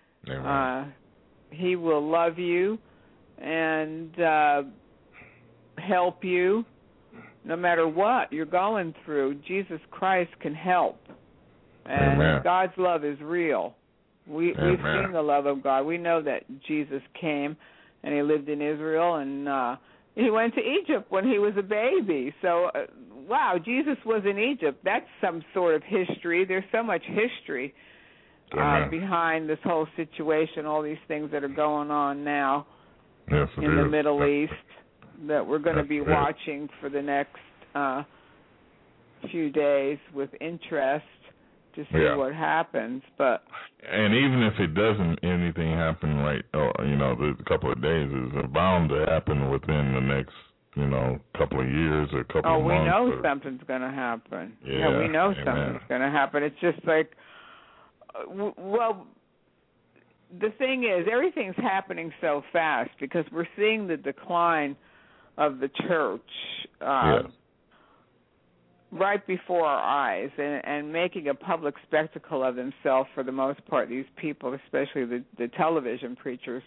He will love you and help you no matter what you're going through. Jesus Christ can help. And God's love is real. We've seen the love of God. We know that Jesus came and he lived in Israel, and he went to Egypt when he was a baby. So, wow, Jesus was in Egypt. That's some sort of history. There's so much history behind this whole situation, all these things that are going on now in the Middle East that we're going to be watching for the next few days with interest to see what happens. And even if it doesn't, anything happen the couple of days is bound to happen within the next, couple of years or couple of months. We know something's going to happen. Yeah, we know something's going to happen. It's just like, well, the thing is, everything's happening so fast because we're seeing the decline of the church right before our eyes and making a public spectacle of themselves for the most part, these people, especially the television preachers,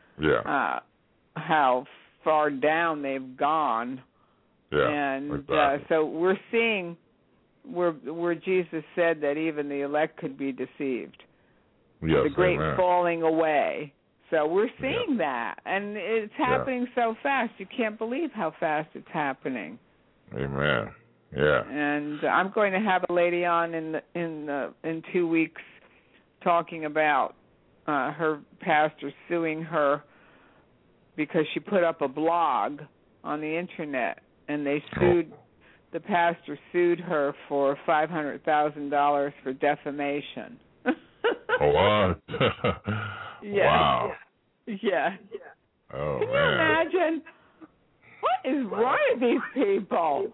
how far down they've gone. And so we're seeing where Jesus said that even the elect could be deceived. The great falling away. So we're seeing that, and it's happening so fast. You can't believe how fast it's happening. Amen. Yeah. And I'm going to have a lady on in 2 weeks talking about her pastor suing her because she put up a blog on the internet, and they sued. The pastor sued her for $500,000 for defamation. What? Yeah. Wow. Yeah. Oh, Can you man. imagine? What is wrong with these people?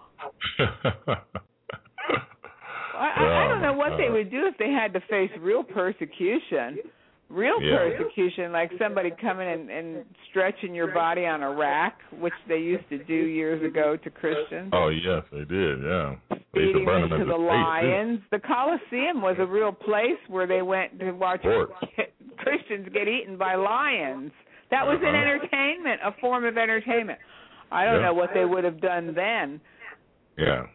I don't know what they would do if they had to face real persecution. Persecution, like somebody coming and stretching your body on a rack, which they used to do years ago to Christians. Oh, yes, they did, yeah. Feeding them to the lions. The Colosseum was a real place where they went to watch Christians get eaten by lions. That was an entertainment, a form of entertainment. I don't know what they would have done then. Yeah.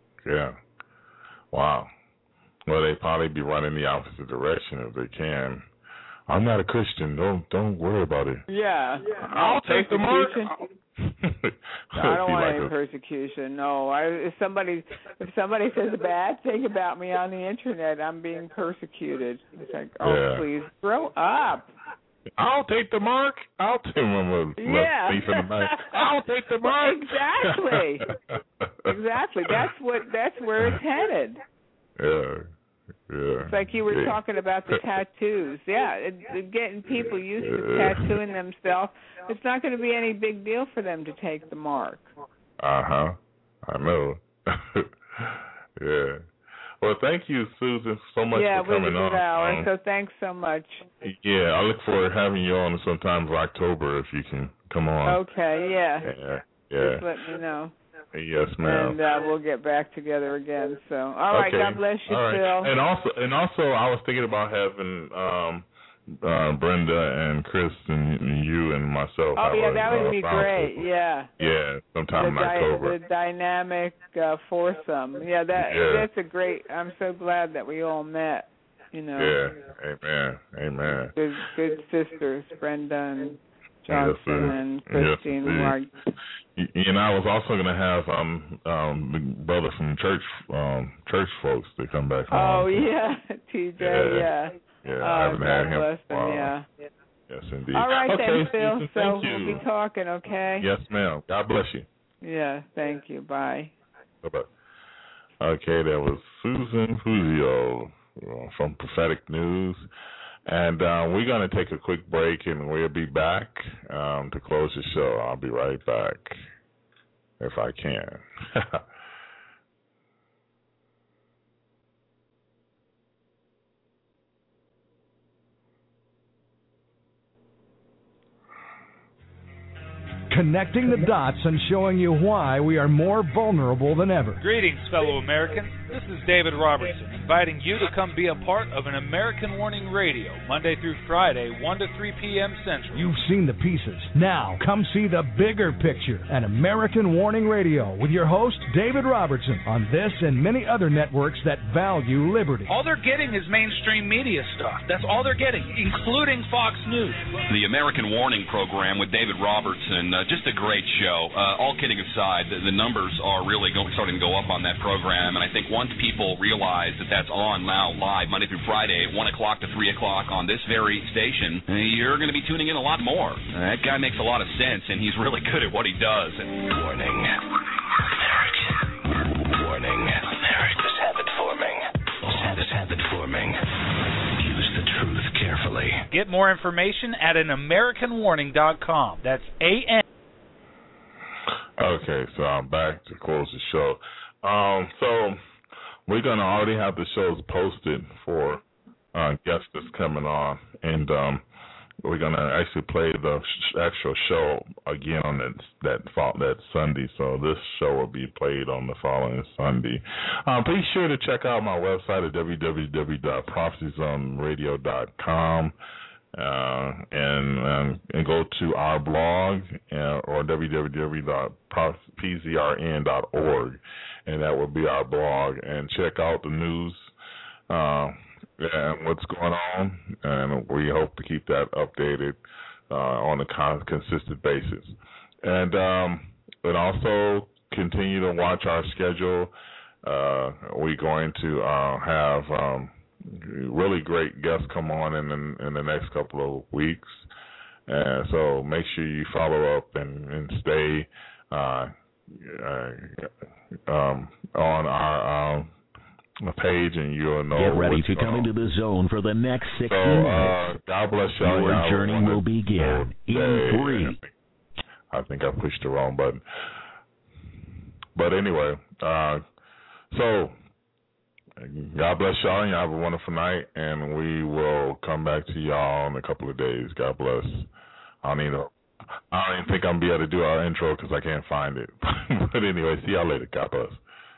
Wow. Well, they'd probably be running the opposite direction if they can. I'm not a Christian. Don't worry about it. Yeah. I'll take the mark. I don't want any persecution. No. If somebody says a bad thing about me on the internet, I'm being persecuted. It's like, please grow up. I'll take the mark. I'll take them. I'll take the mark. Exactly. That's where it's headed. Yeah. It's like you were talking about the tattoos. Yeah, getting people used to tattooing themselves. It's not going to be any big deal for them to take the mark. I know. Yeah. Well, thank you, Susan, so much for coming on. Yeah, so thanks so much. Yeah, I look forward to having you on sometime in October if you can come on. Okay, yeah. Just let me know. Yes, ma'am. And we'll get back together again. So, all right. God bless you, Phil. And also, I was thinking about having Brenda and Chris and you and myself. Oh, yeah, that would be great. Yeah. Yeah, sometime in October. The dynamic foursome. Yeah, that's a great. I'm so glad that we all met. Yeah. Amen. Good sisters, Brenda and Johnson and Christine. I was also going to have the brother from church folks to come back on. Oh, yeah, TJ, yeah. Yeah, I haven't had him. Yeah. Yes, indeed. All right, then, Phil. Susan, so we'll be talking, okay? Yes, ma'am. God bless you. Yeah, thank you. Bye. Bye-bye. Okay, that was Susan Fuzio from Prophetic News. And we're going to take a quick break, and we'll be back to close the show. I'll be right back, if I can. Connecting the dots and showing you why we are more vulnerable than ever. Greetings, fellow Americans. This is David Robertson, inviting you to come be a part of an American Warning Radio, Monday through Friday, 1 to 3 p.m. Central. You've seen the pieces. Now, come see the bigger picture at American Warning Radio with your host, David Robertson, on this and many other networks that value liberty. All they're getting is mainstream media stuff. That's all they're getting, including Fox News. The American Warning Program with David Robertson, just a great show. All kidding aside, the numbers are really starting to go up on that program, and I think once people realize that that's on now live Monday through Friday, 1 o'clock to 3 o'clock on this very station, you're going to be tuning in a lot more. That guy makes a lot of sense, and he's really good at what he does. Warning. America's habit forming. Use the truth carefully. Get more information at anamericanwarning.com. That's A-N. Okay, so I'm back to close the show. So we're going to already have the shows posted for guests that's coming on, and we're going to actually play the actual show again on that Sunday. So this show will be played on the following Sunday. Be sure to check out my website at www.prophecyzoneradio.com. And go to our blog or www.pzrn.org, and that will be our blog. And check out the news and what's going on, and we hope to keep that updated on a consistent basis. And also continue to watch our schedule. We're going to have really great guests come on in the next couple of weeks, So make sure you follow up and stay on our page, and you'll know. Get ready to come into the zone for the next 60 minutes. God bless y'all. Your journey will begin in 3. I think I pushed the wrong button. But anyway, so God bless y'all, and y'all have a wonderful night, and we will come back to y'all in a couple of days. God bless. I don't even think I'm going to be able to do our intro because I can't find it. But anyway, see y'all later. God bless.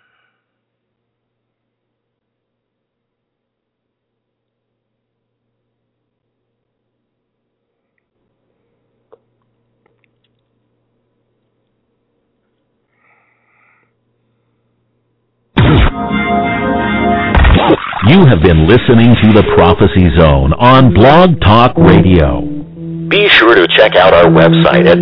You have been listening to The Prophecy Zone on Blog Talk Radio. Be sure to check out our website at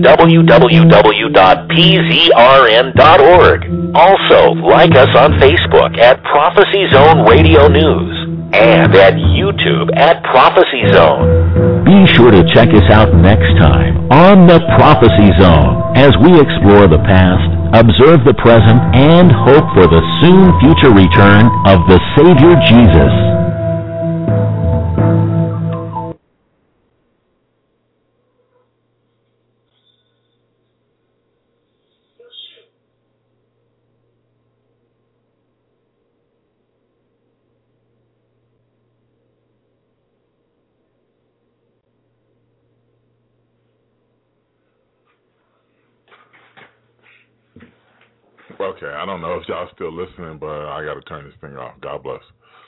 www.pzrn.org. Also, like us on Facebook at Prophecy Zone Radio News and at YouTube at Prophecy Zone. Be sure to check us out next time on The Prophecy Zone as we explore the past, observe the present, and hope for the soon future return of the Savior Jesus. Okay, I don't know if y'all still listening, but I got to turn this thing off. God bless.